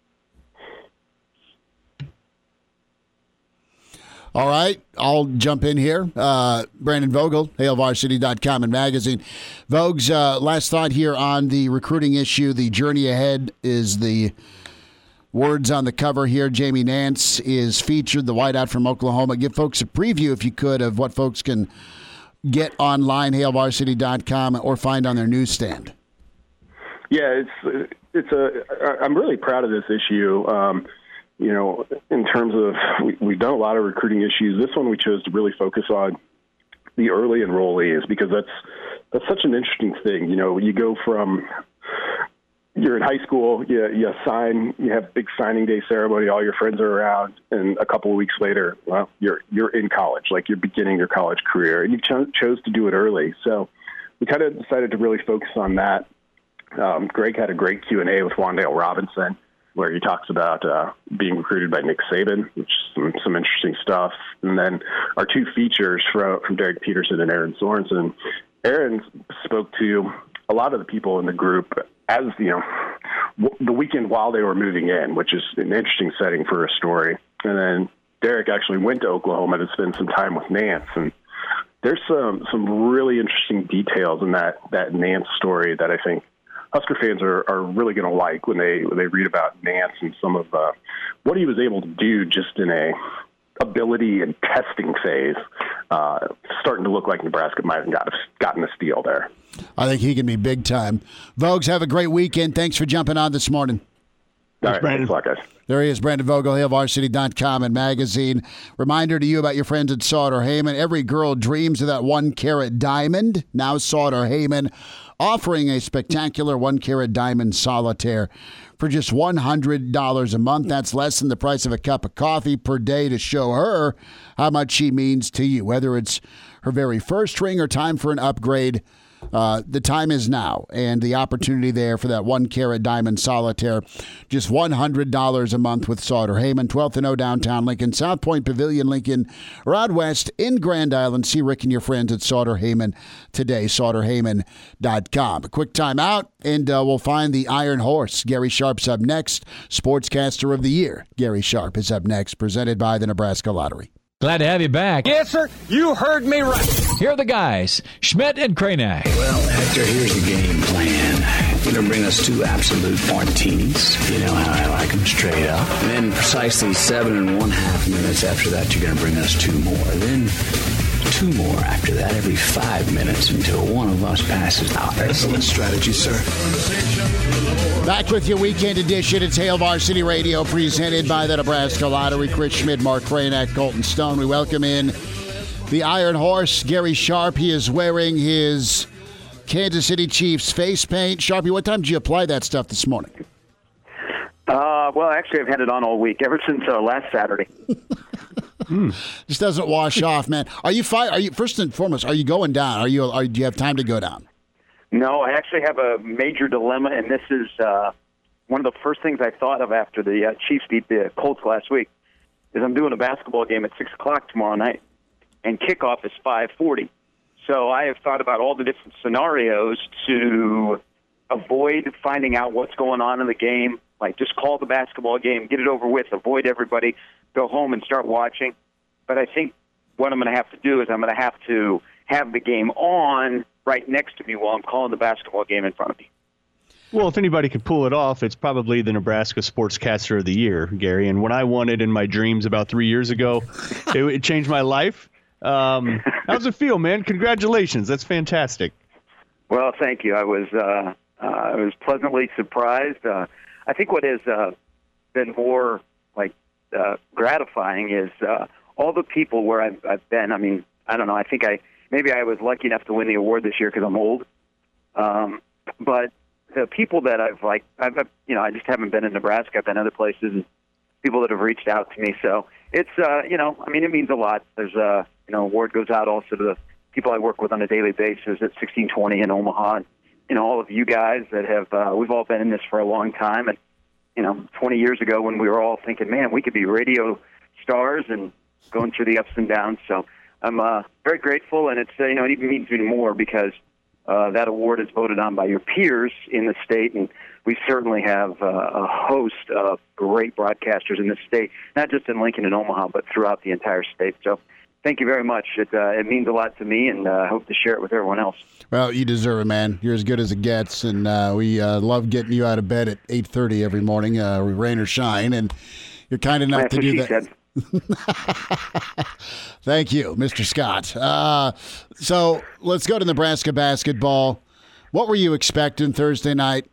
All right, I'll jump in here. Uh, Brandon Vogel, hail varsity dot com and magazine. Vogues, uh, last thought here on the recruiting issue. The journey ahead is the words on the cover here. Jamie Nance is featured, the wideout from Oklahoma. Give folks a preview, if you could, of what folks can get online, hail varsity dot com, or find on their newsstand. Yeah, it's it's a. I'm really proud of this issue. Um, you know, in terms of we, we've done a lot of recruiting issues. This one we chose to really focus on the early enrollees, because that's that's such an interesting thing. You know, you go from you're in high school, you, you sign, you have a big signing day ceremony, all your friends are around, and a couple of weeks later, well, you're you're in college, like you're beginning your college career, and you cho- chose to do it early. So we kind of decided to really focus on that. Um, Greg had a great Q and A with Wandale Robinson, where he talks about uh, being recruited by Nick Saban, which is some, some interesting stuff. And then our two features from, from Derek Peterson and Aaron Sorensen. Aaron spoke to a lot of the people in the group as, you know, w- the weekend while they were moving in, which is an interesting setting for a story. And then Derek actually went to Oklahoma to spend some time with Nance. And there's some, some really interesting details in that, that Nance story that I think Husker fans are, are really going to like when they when they read about Nance and some of uh, what he was able to do just in a ability and testing phase, uh, starting to look like Nebraska might have got a, gotten a steal there. I think he can be big time. Vogues, have a great weekend. Thanks for jumping on this morning. All right, thanks a lot, guys. There he is, Brandon Vogel, hail varsity dot com and magazine. Reminder to you about your friends at Sauter-Heyman. Every girl dreams of that one-carat diamond. Now Sauter-Heyman offering a spectacular one-carat diamond solitaire for just one hundred dollars a month. That's less than the price of a cup of coffee per day to show her how much she means to you. Whether it's her very first ring or time for an upgrade, Uh, the time is now, and the opportunity there for that one-carat diamond solitaire. Just one hundred dollars a month with Sauter-Heyman, twelfth and O downtown Lincoln, South Point Pavilion Lincoln, or out west in Grand Island. See Rick and your friends at Sauter-Heyman today, Sauter Heyman dot com. A quick time out, and uh, we'll find the Iron Horse. Gary Sharp's up next. Sportscaster of the Year, Gary Sharp, is up next, presented by the Nebraska Lottery. Glad to have you back. Yes, sir. You heard me right. Here are the guys, Schmidt and Kranak. Well, Hector, here's the game plan. You're going to bring us two absolute martinis. You know how I like them, straight up. And then precisely seven and one half minutes after that, you're going to bring us two more. Then two more after that every five minutes until one of us passes out. Excellent strategy, sir. Back with your weekend edition. It's Hail Varsity Radio, presented by the Nebraska Lottery. Chris Schmidt, Mark Kranak, Colton Stone. We welcome in the Iron Horse, Gary Sharp. He is wearing his Kansas City Chiefs face paint. Sharpie, what time did you apply that stuff this morning? Uh, well, actually, I've had it on all week, ever since uh, last Saturday. mm. Just doesn't wash off, man. Are you fi- Are you first and foremost? Are you going down? Are you? Are, do you have time to go down? No, I actually have a major dilemma, and this is uh, one of the first things I thought of after the uh, Chiefs beat the Colts last week. Is I'm doing a basketball game at six o'clock tomorrow night, and kickoff is five forty. So I have thought about all the different scenarios to avoid finding out what's going on in the game. Like, just call the basketball game, get it over with, avoid everybody, go home and start watching. But I think what I'm going to have to do is I'm going to have to have the game on right next to me while I'm calling the basketball game in front of me. Well, if anybody could pull it off, it's probably the Nebraska Sportscaster of the Year, Gary. And when I won it in my dreams about three years ago, it, it changed my life. Um, how's it feel, man? Congratulations. That's fantastic. Well, thank you. I was uh, uh, I was pleasantly surprised. Uh, I think what has uh, been more like uh, gratifying is uh, all the people where I've, I've been. I mean, I don't know. I think I maybe I was lucky enough to win the award this year because I'm old. Um, but the people that I've like, I've you know, I just haven't been in Nebraska. I've been other places, and people that have reached out to me. So it's uh, you know, I mean, it means a lot. There's a uh, you know, award goes out also to the people I work with on a daily basis at sixteen twenty in Omaha. And, you know, all of you guys that have, uh, we've all been in this for a long time. And, you know, twenty years ago when we were all thinking, man, we could be radio stars and going through the ups and downs. So I'm uh, very grateful. And it's, uh, you know, it even means even more because uh, that award is voted on by your peers in the state. And we certainly have uh, a host of great broadcasters in the state, not just in Lincoln and Omaha, but throughout the entire state. So thank you very much. It, uh, it means a lot to me, and I uh, hope to share it with everyone else. Well, you deserve it, man. You're as good as it gets, and uh, we uh, love getting you out of bed at eight thirty every morning, uh, rain or shine, and you're kind enough That's to do that. Thank you, Mister Scott. Uh, so let's go to Nebraska basketball. What were you expecting Thursday night?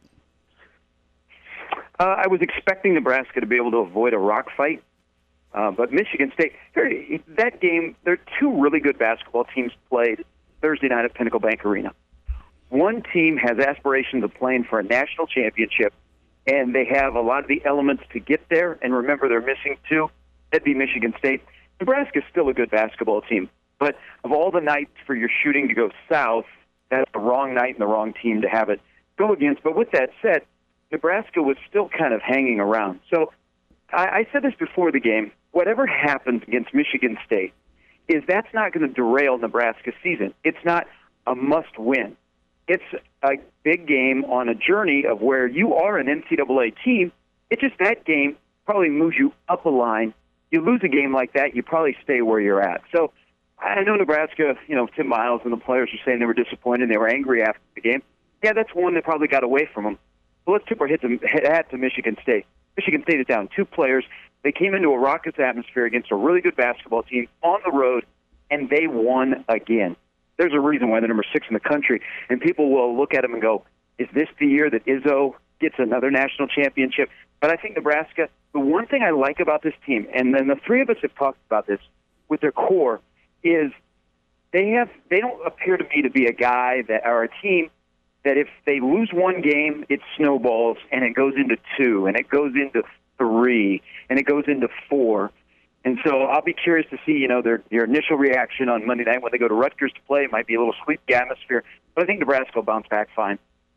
Uh, I was expecting Nebraska to be able to avoid a rock fight. Uh, but Michigan State, that game, there are two really good basketball teams played Thursday night at Pinnacle Bank Arena. One team has aspirations of playing for a national championship, and they have a lot of the elements to get there. And remember, they're missing two. That'd be Michigan State. Nebraska's still a good basketball team. But of all the nights for your shooting to go south, that's the wrong night and the wrong team to have it go against. But with that said, Nebraska was still kind of hanging around. So I, I said this before the game. Whatever happens against Michigan State is that's not going to derail Nebraska's season. It's not a must-win. It's a big game on a journey of where you are an N C double A team. It's just that game probably moves you up a line. You lose a game like that, you probably stay where you're at. So I know Nebraska, you know, Tim Miles and the players were saying they were disappointed, they were angry after the game. Yeah, that's one that probably got away from them. But let's tip our hat to Michigan State. Michigan State is down two players. They came into a raucous atmosphere against a really good basketball team on the road, and they won again. There's a reason why they're number six in the country, and people will look at them and go, is this the year that Izzo gets another national championship? But I think Nebraska, the one thing I like about this team, and then the three of us have talked about this with their core, is they have they don't appear to me to be a guy that or a team that if they lose one game, it snowballs, and it goes into two, and it goes into three, and it goes into four. And so I'll be curious to see, you know, their, their initial reaction on Monday night when they go to Rutgers to play. It might be a little sleepy atmosphere, but I think Nebraska will bounce back fine.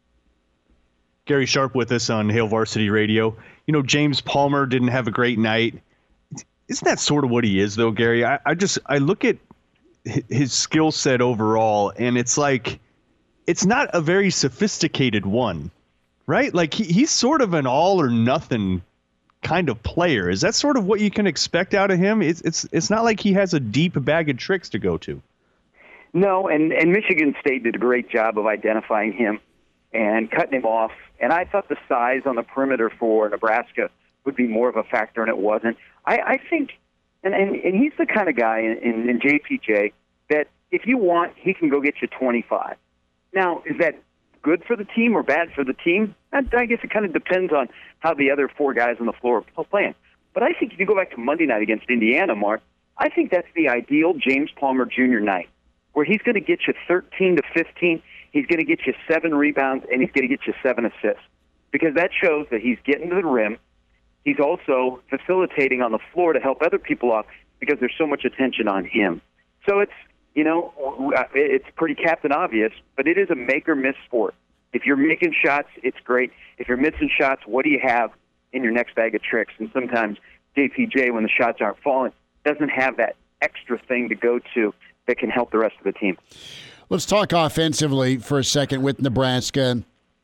Gary Sharp with us on Hail Varsity Radio. You know, James Palmer didn't have a great night. Isn't that sort of what he is, though, Gary? I, I just I look at his skill set overall, and it's like it's not a very sophisticated one, right? Like he, he's sort of an all or nothing kind of player. Is that sort of what you can expect out of him? It's it's it's not like he has a deep bag of tricks to go to. No, and, and Michigan State did a great job of identifying him and cutting him off. And I thought the size on the perimeter for Nebraska would be more of a factor, and it wasn't. I, I think, and, and, and he's the kind of guy in, in, in J P J that if you want, he can go get you twenty-five. Now, is that good for the team or bad for the team? I, I guess it kind of depends on how the other four guys on the floor are playing. But I think if you go back to Monday night against Indiana, Mark, I think that's the ideal James Palmer Junior night, where he's going to get you thirteen to fifteen, he's going to get you seven rebounds, and he's going to get you seven assists. Because that shows that he's getting to the rim. He's also facilitating on the floor to help other people off because there's so much attention on him. So it's, you know, it's pretty Captain Obvious, but it is a make-or-miss sport. If you're making shots, it's great. If you're missing shots, what do you have in your next bag of tricks? And sometimes J P J, when the shots aren't falling, doesn't have that extra thing to go to that can help the rest of the team. Let's talk offensively for a second with Nebraska.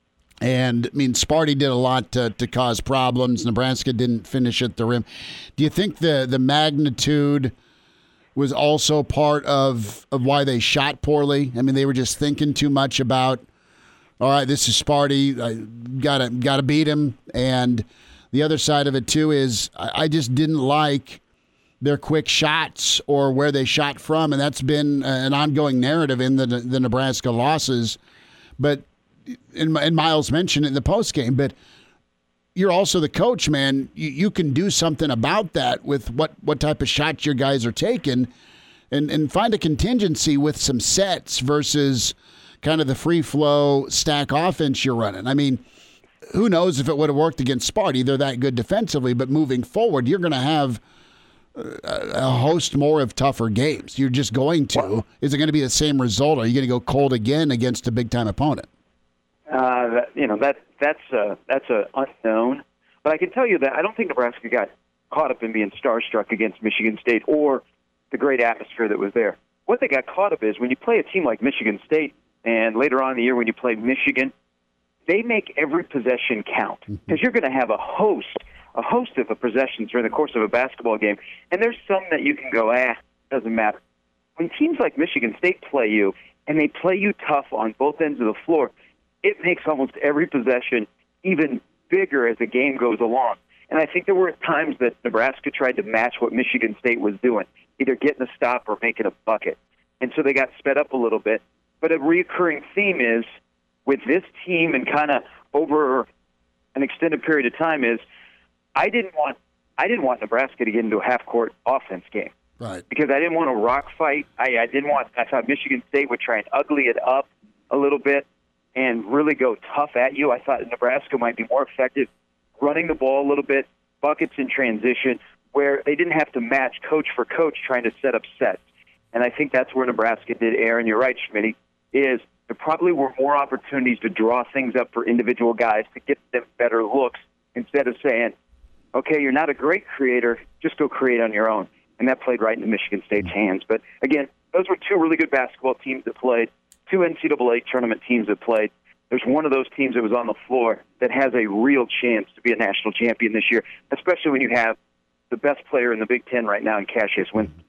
And, I mean, Sparty did a lot to, to cause problems. Nebraska didn't finish at the rim. Do you think the, the magnitude was also part of, of why they shot poorly? I mean, they were just thinking too much about, all right, this is Sparty. I gotta gotta beat him. And the other side of it, too, is I, I just didn't like their quick shots or where they shot from. And that's been an ongoing narrative in the, the Nebraska losses. But And, and Miles mentioned it in the postgame, but you're also the coach, man. You, you can do something about that with what, what type of shots your guys are taking and, and find a contingency with some sets versus kind of the free-flow stack offense you're running. I mean, who knows if it would have worked against Sparty. They're that good defensively, but moving forward, you're going to have a, a host more of tougher games. You're just going to. Is it going to be the same result, or are you going to go cold again against a big-time opponent? Uh, that, you know, that that's a, that's a unknown. But I can tell you that I don't think Nebraska got caught up in being starstruck against Michigan State or the great atmosphere that was there. What they got caught up is when you play a team like Michigan State, and later on in the year when you play Michigan, they make every possession count because you're going to have a host, a host of possessions during the course of a basketball game, and there's some that you can go, ah, doesn't matter. When teams like Michigan State play you, and they play you tough on both ends of the floor, it makes almost every possession even bigger as the game goes along. And I think there were times that Nebraska tried to match what Michigan State was doing, either getting a stop or making a bucket. And so they got sped up a little bit. But a recurring theme is, with this team and kind of over an extended period of time, is I didn't want I didn't want Nebraska to get into a half-court offense game. Right. Because I didn't want a rock fight. I, I didn't want. I thought Michigan State would try and ugly it up a little bit and really go tough at you. I thought Nebraska might be more effective running the ball a little bit, buckets in transition, where they didn't have to match coach for coach trying to set up sets. And I think that's where Nebraska did err. And you're right, Schmitty, is there probably were more opportunities to draw things up for individual guys to get them better looks instead of saying, okay, you're not a great creator, just go create on your own. And that played right into Michigan State's hands. But, again, those were two really good basketball teams that played, two N C double A tournament teams that played. There's one of those teams that was on the floor that has a real chance to be a national champion this year, especially when you have the best player in the Big Ten right now in Cassius Winston.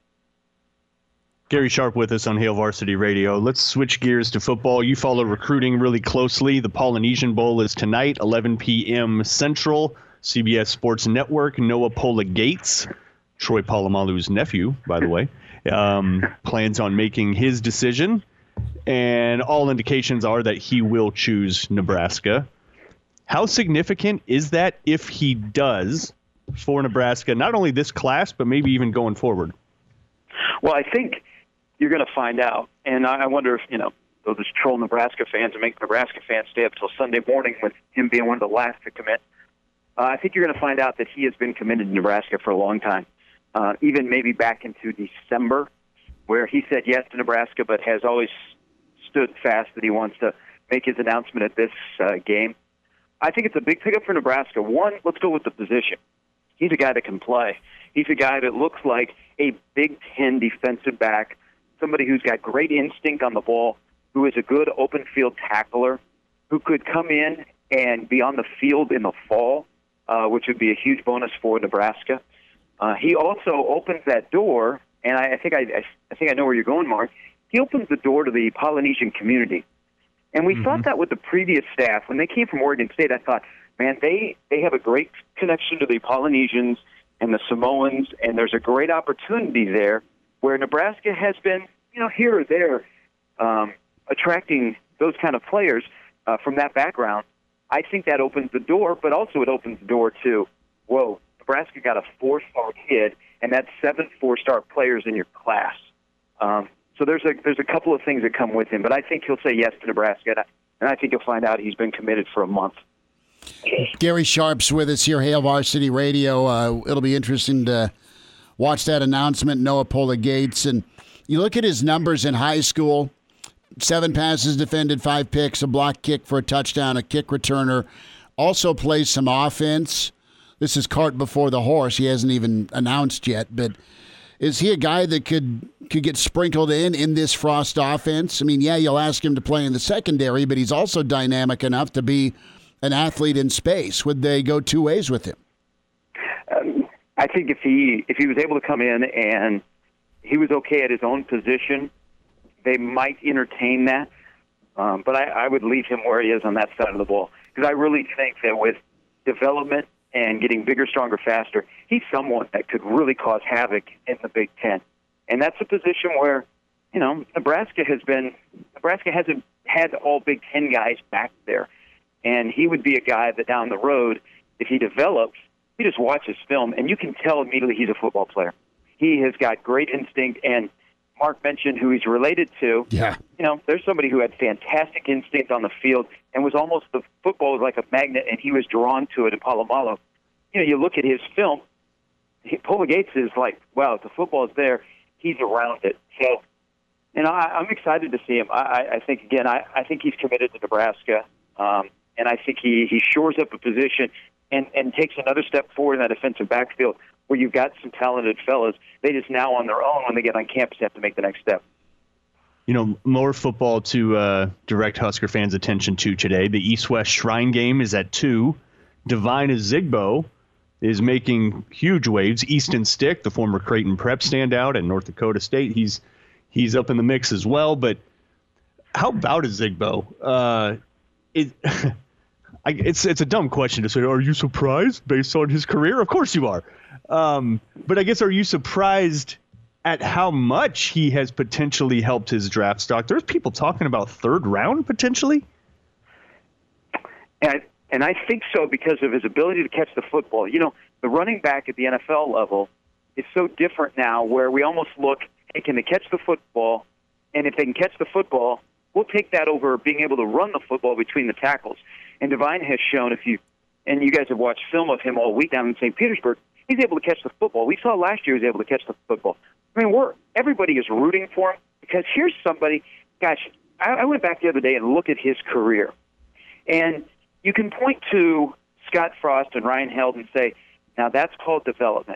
Gary Sharp with us on Hail Varsity Radio. Let's switch gears to football. You follow recruiting really closely. The Polynesian Bowl is tonight, eleven p.m. Central. C B S Sports Network. Noah Pola Gates, Troy Polamalu's nephew, by the way, um, plans on making his decision. And all indications are that he will choose Nebraska. How significant is that if he does for Nebraska, not only this class, but maybe even going forward? Well, I think you're going to find out. And I wonder if, you know, they'll just troll Nebraska fans and make Nebraska fans stay up till Sunday morning with him being one of the last to commit. Uh, I think you're going to find out that he has been committed to Nebraska for a long time, uh, even maybe back into December, where he said yes to Nebraska, but has always stood fast that he wants to make his announcement at this uh, game. I think it's a big pickup for Nebraska. One, let's go with the position. He's a guy that can play. He's a guy that looks like a Big Ten defensive back, somebody who's got great instinct on the ball, who is a good open field tackler, who could come in and be on the field in the fall, uh, which would be a huge bonus for Nebraska. Uh, he also opens that door, and I, I think I, I think I know where you're going, Mark. He opens the door to the Polynesian community. And we mm-hmm. thought that with the previous staff. When they came from Oregon State, I thought, man, they, they have a great connection to the Polynesians and the Samoans, and there's a great opportunity there where Nebraska has been, you know, here or there um, attracting those kind of players uh, from that background. I think that opens the door, but also it opens the door to, whoa, Nebraska got a four-star kid, and that's seven four-star players in your class. Um, so there's a there's a couple of things that come with him, but I think he'll say yes to Nebraska, and I, and I think you'll find out he's been committed for a month. Gary Sharp's with us here, Hail Varsity Radio. Uh, it'll be interesting to watch that announcement, Noah Pola-Gates. And you look at his numbers in high school, seven passes defended, five picks, a block kick for a touchdown, a kick returner. Also plays some offense. This is cart before the horse. He hasn't even announced yet, but is he a guy that could could get sprinkled in in this Frost offense? I mean, yeah, you'll ask him to play in the secondary, but he's also dynamic enough to be an athlete in space. Would they go two ways with him? Um, I think if he if he was able to come in and he was okay at his own position, they might entertain that. Um, but I, I would leave him where he is on that side of the ball, because I really think that with development and getting bigger, stronger, faster, he's someone that could really cause havoc in the Big Ten. And that's a position where, you know, Nebraska has been Nebraska hasn't had all Big Ten guys back there. And he would be a guy that down the road, if he develops, you just watch his film, and you can tell immediately he's a football player. He has got great instinct, and Mark mentioned who he's related to. Yeah. You know, there's somebody who had fantastic instinct on the field and was almost, the football was like a magnet, and he was drawn to it in Palomalo. You know, you look at his film, he, Pola-Gates is like, wow, if the football is there, he's around it. So, you know, I, I'm excited to see him. I, I think, again, I, I think he's committed to Nebraska. Um, And I think he, he shores up a position and, and takes another step forward in that defensive backfield where you've got some talented fellas. They just now on their own, when they get on campus, have to make the next step. You know, more football to uh, direct Husker fans' attention to today. The East-West Shrine game is at two. Devine Ozigbo is making huge waves. Easton Stick, the former Creighton Prep standout at North Dakota State, he's he's up in the mix as well. But how about Ozigbo? Uh, it I, it's it's a dumb question to say, are you surprised based on his career? Of course you are. Um, but I guess, are you surprised at how much he has potentially helped his draft stock? There's people talking about third round potentially. And, and I think so because of his ability to catch the football. You know, the running back at the N F L level is so different now, where we almost look, hey, can they catch the football? And if they can catch the football, we'll take that over being able to run the football between the tackles. And Devine has shown, if you and you guys have watched film of him all week down in Saint Petersburg, he's able to catch the football. We saw last year he was able to catch the football. I mean, we're everybody is rooting for him because here's somebody. Gosh, I, I went back the other day and looked at his career, and you can point to Scott Frost and Ryan Held and say, now that's called development.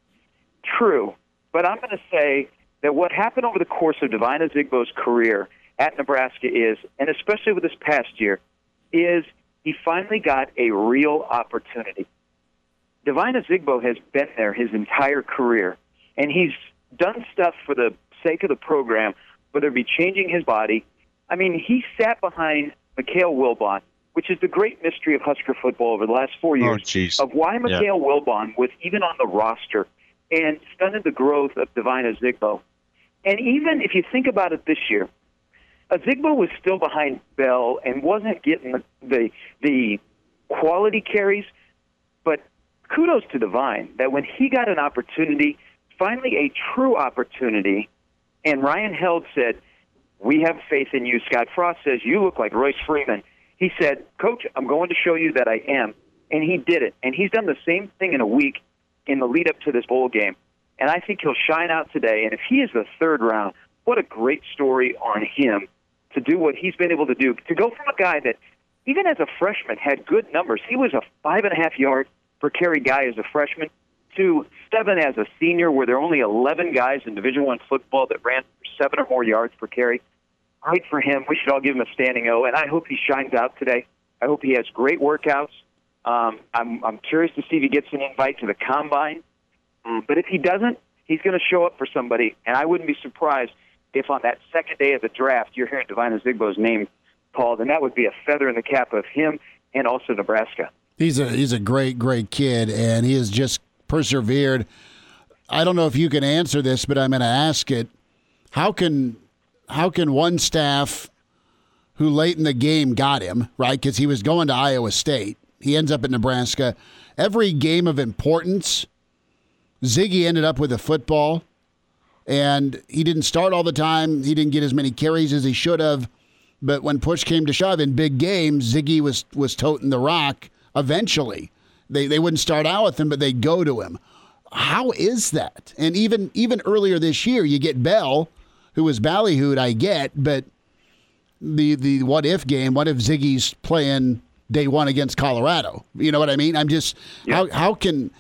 True, but I'm going to say that what happened over the course of Devine Ozigbo's career at Nebraska is, and especially with this past year, is he finally got a real opportunity. Devine Ozigbo has been there his entire career, and he's done stuff for the sake of the program, whether it be changing his body. I mean, he sat behind Mikhail Wilbon, which is the great mystery of Husker football over the last four years, oh, of why Mikhail yeah. Wilbon was even on the roster and stunted the growth of Devine Ozigbo. And even if you think about it this year, Ozigbo was still behind Bell and wasn't getting the, the the quality carries, but kudos to Devine that when he got an opportunity, finally a true opportunity, and Ryan Held said, we have faith in you. Scott Frost says, you look like Royce Freeman. He said, Coach, I'm going to show you that I am. And he did it. And he's done the same thing in a week in the lead up to this bowl game. And I think he'll shine out today. And if he is the third round, what a great story on him to do what he's been able to do, to go from a guy that, even as a freshman, had good numbers. He was a five and a half yard per carry guy as a freshman, to seven as a senior, where there are only eleven guys in Division One football that ran seven or more yards per carry. Great for him. We should all give him a standing O, and I hope he shines out today. I hope he has great workouts. Um, I'm, I'm curious to see if he gets an invite to the Combine. Um, but if he doesn't, he's going to show up for somebody, and I wouldn't be surprised if on that second day of the draft you're hearing Devine Ozigbo's name called, and that would be a feather in the cap of him and also Nebraska. He's a he's a great, great kid, and he has just persevered. I don't know if you can answer this, but I'm going to ask it. How can how can one staff who late in the game got him, right, because he was going to Iowa State, he ends up at Nebraska, every game of importance, Ziggy ended up with a football, and he didn't start all the time. He didn't get as many carries as he should have. But when push came to shove in big games, Ziggy was was toting the rock eventually. They they wouldn't start out with him, but they'd go to him. How is that? And even even earlier this year, you get Bell, who was ballyhooed, I get, but the the what if game, what if Ziggy's playing day one against Colorado? You know what I mean? I'm just, yeah. how how can,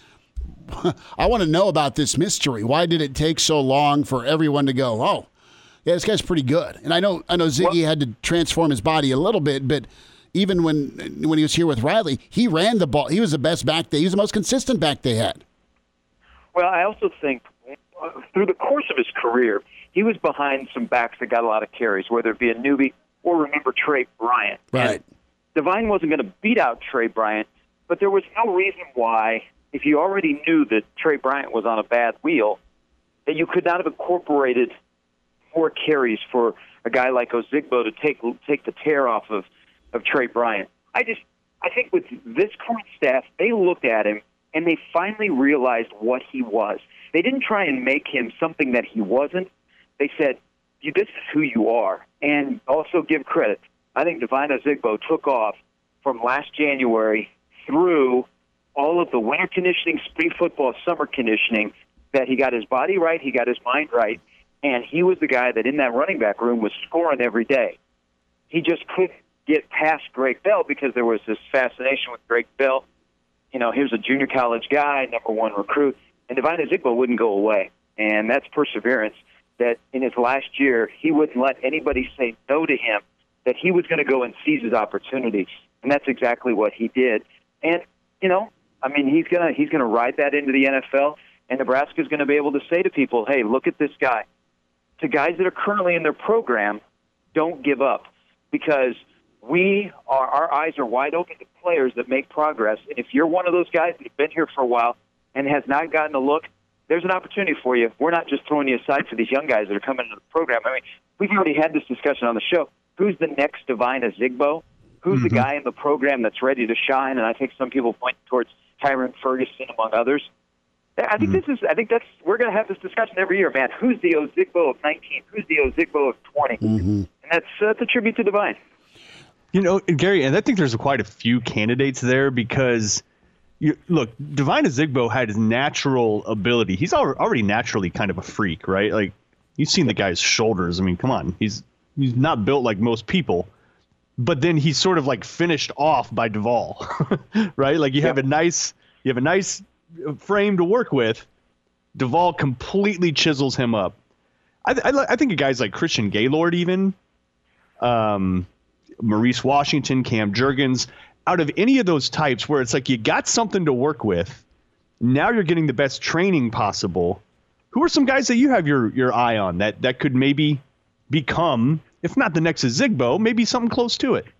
I want to know about this mystery. Why did it take so long for everyone to go, oh, yeah, this guy's pretty good? And I know I know Ziggy well, had to transform his body a little bit, but even when when he was here with Riley, he ran the ball. He was the best back they, he was the most consistent back they had. Well, I also think uh, through the course of his career, he was behind some backs that got a lot of carries, whether it be a newbie or remember Trey Bryant. Right. And Devine wasn't going to beat out Trey Bryant, but there was no reason why, if you already knew that Trey Bryant was on a bad wheel, that you could not have incorporated more carries for a guy like Ozigbo to take take the tear off of, of Trey Bryant. I just, I think with this current staff, they looked at him and they finally realized what he was. They didn't try and make him something that he wasn't. They said, this is who you are. And also give credit. I think Devine Ozigbo took off from last January through all of the winter conditioning, spring football, summer conditioning, that he got his body right, he got his mind right, and he was the guy that in that running back room was scoring every day. He just couldn't get past Greg Bell because there was this fascination with Greg Bell. You know, he was a junior college guy, number one recruit, and Devine Ozigbo wouldn't go away. And that's perseverance, that in his last year, he wouldn't let anybody say no to him, that he was going to go and seize his opportunity. And that's exactly what he did. And, you know, I mean, he's going to he's gonna ride that into the N F L, and Nebraska's going to be able to say to people, hey, look at this guy. To guys that are currently in their program, don't give up, because we are, our eyes are wide open to players that make progress. And if you're one of those guys that have been here for a while and has not gotten a look, there's an opportunity for you. We're not just throwing you aside for these young guys that are coming into the program. I mean, we've already had this discussion on the show. Who's the next Devine Ozigbo? Who's mm-hmm. the guy in the program that's ready to shine? And I think some people point towards Tyron Ferguson, among others. I think mm-hmm. this is. I think that's. We're going to have this discussion every year, man. Who's the Ozigbo of nineteen? Who's the Ozigbo of twenty? Mm-hmm. And that's uh, that's a tribute to Devine. You know, Gary, and I think there's quite a few candidates there because, you, look, Devine Ozigbo had his natural ability. He's already naturally kind of a freak, right? Like, you've seen the guy's shoulders. I mean, come on. He's he's not built like most people. But then he's sort of like finished off by Duvall, right? Like you have a nice, you have a nice frame to work with. Duvall completely chisels him up. I, I, I think of guys like Christian Gaylord, even um, Maurice Washington, Cam Jurgens, out of any of those types where it's like you got something to work with. Now you're getting the best training possible. Who are some guys that you have your your eye on that that could maybe become, if not the next Ozigbo, maybe something close to it?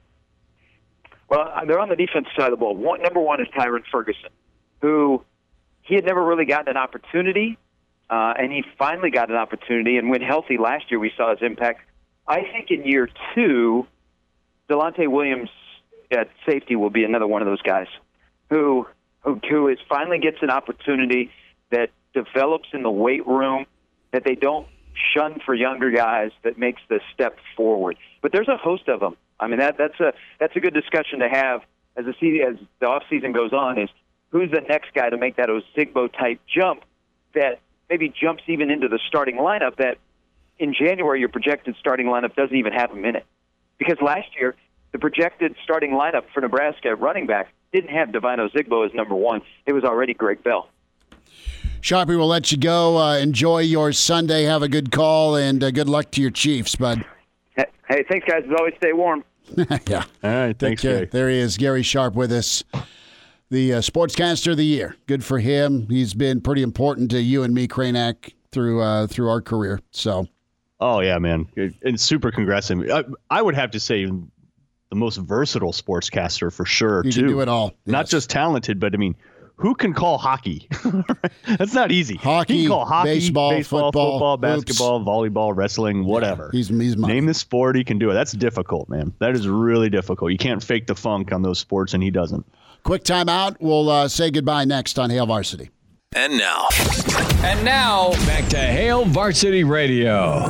Well, they're on the defensive side of the ball. One, number one is Tyron Ferguson, who he had never really gotten an opportunity, uh, and he finally got an opportunity. And when healthy last year, we saw his impact. I think in year two, Delonte Williams at safety will be another one of those guys who who, who is finally gets an opportunity that develops in the weight room, that they don't shun for younger guys, that makes the step forward. But there's a host of them. I mean, that that's a that's a good discussion to have as the season, as the off season goes on. Is who's the next guy to make that Ozigbo type jump that maybe jumps even into the starting lineup? That in January your projected starting lineup doesn't even have him in it, because last year the projected starting lineup for Nebraska at running back didn't have Devine Ozigbo as number one. It was already Greg Bell. Sharpie, we'll let you go. Uh, enjoy your Sunday. Have a good call, and uh, good luck to your Chiefs, bud. Hey, thanks, guys. As always, stay warm. Yeah. All right, thanks, Gary. There he is, Gary Sharp with us, the uh, Sportscaster of the Year. Good for him. He's been pretty important to you and me, Cranack, through uh, through our career. So. Oh, yeah, man. And super congrats to him. I, I would have to say the most versatile sportscaster for sure, you too. You can do it all. Yes. Not just talented, but, I mean, who can call hockey? That's not easy. Hockey, he can call hockey, baseball, baseball football, football basketball, volleyball, wrestling, whatever. Yeah, he's, he's Name the sport, he can do it. That's difficult, man. That is really difficult. You can't fake the funk on those sports, and he doesn't. Quick timeout. We'll uh, say goodbye next on Hail Varsity. And now. And now, back to Hail Varsity Radio.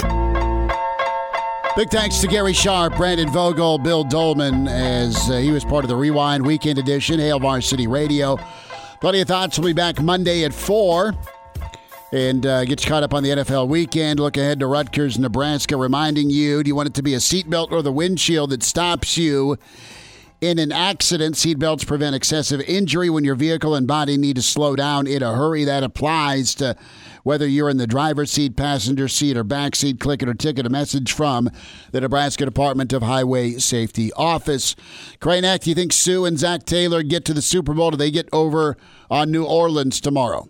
Big thanks to Gary Sharp, Brandon Vogel, Bill Dolman, as uh, he was part of the Rewind Weekend Edition, Hail Varsity Radio. Plenty of Thoughts will be back Monday at four. And uh, get you caught up on the N F L weekend. Look ahead to Rutgers, Nebraska, reminding you, do you want it to be a seatbelt or the windshield that stops you in an accident? Seatbelts prevent excessive injury when your vehicle and body need to slow down in a hurry. That applies to whether you're in the driver's seat, passenger seat, or back seat. Click it or ticket. A message from the Nebraska Department of Highway Safety Office. Kranak, do you think Sue and Zach Taylor get to the Super Bowl? Do they get over on New Orleans tomorrow?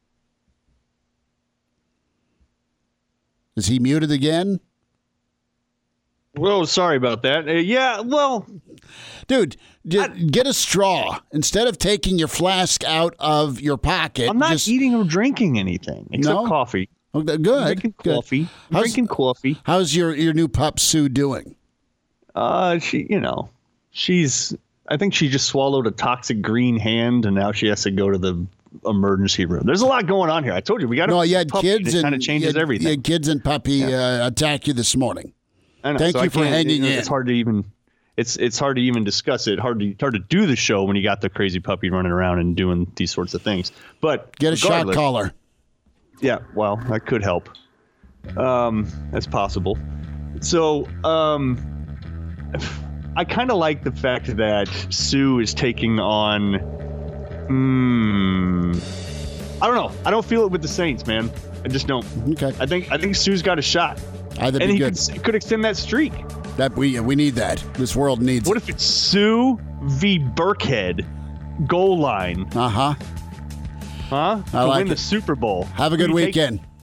Is he muted again? Well, sorry about that. Uh, yeah, well... Dude, I, get a straw. Instead of taking your flask out of your pocket. I'm not just, eating or drinking anything except no? coffee. Oh, good. I'm drinking good. coffee. I'm how's, drinking coffee. How's your, your new pup, Sue, doing? Uh, she, you know, she's... I think she just swallowed a toxic green hand, and now she has to go to the emergency room. There's a lot going on here. I told you we got to. No, you had kids and kind of changes you had, everything. You had kids and puppy yeah. uh, attack you this morning. I know, Thank so you I for hanging it, in. It's hard to even. It's it's hard to even discuss it. Hard to hard to do the show when you got the crazy puppy running around and doing these sorts of things. But get a shot collar. Yeah, well, that could help. Um, that's possible. So, um, I kind of like the fact that Sue is taking on. Hmm. I don't know. I don't feel it with the Saints, man. I just don't. Okay. I think I think Sue's got a shot. That'd and be he good. Could, could extend that streak. That we we need that. This world needs. What it. if it's Sue v. Burkhead, goal line? Uh huh. Huh? I to like win it. the Super Bowl. Have a good Who do you weekend. take?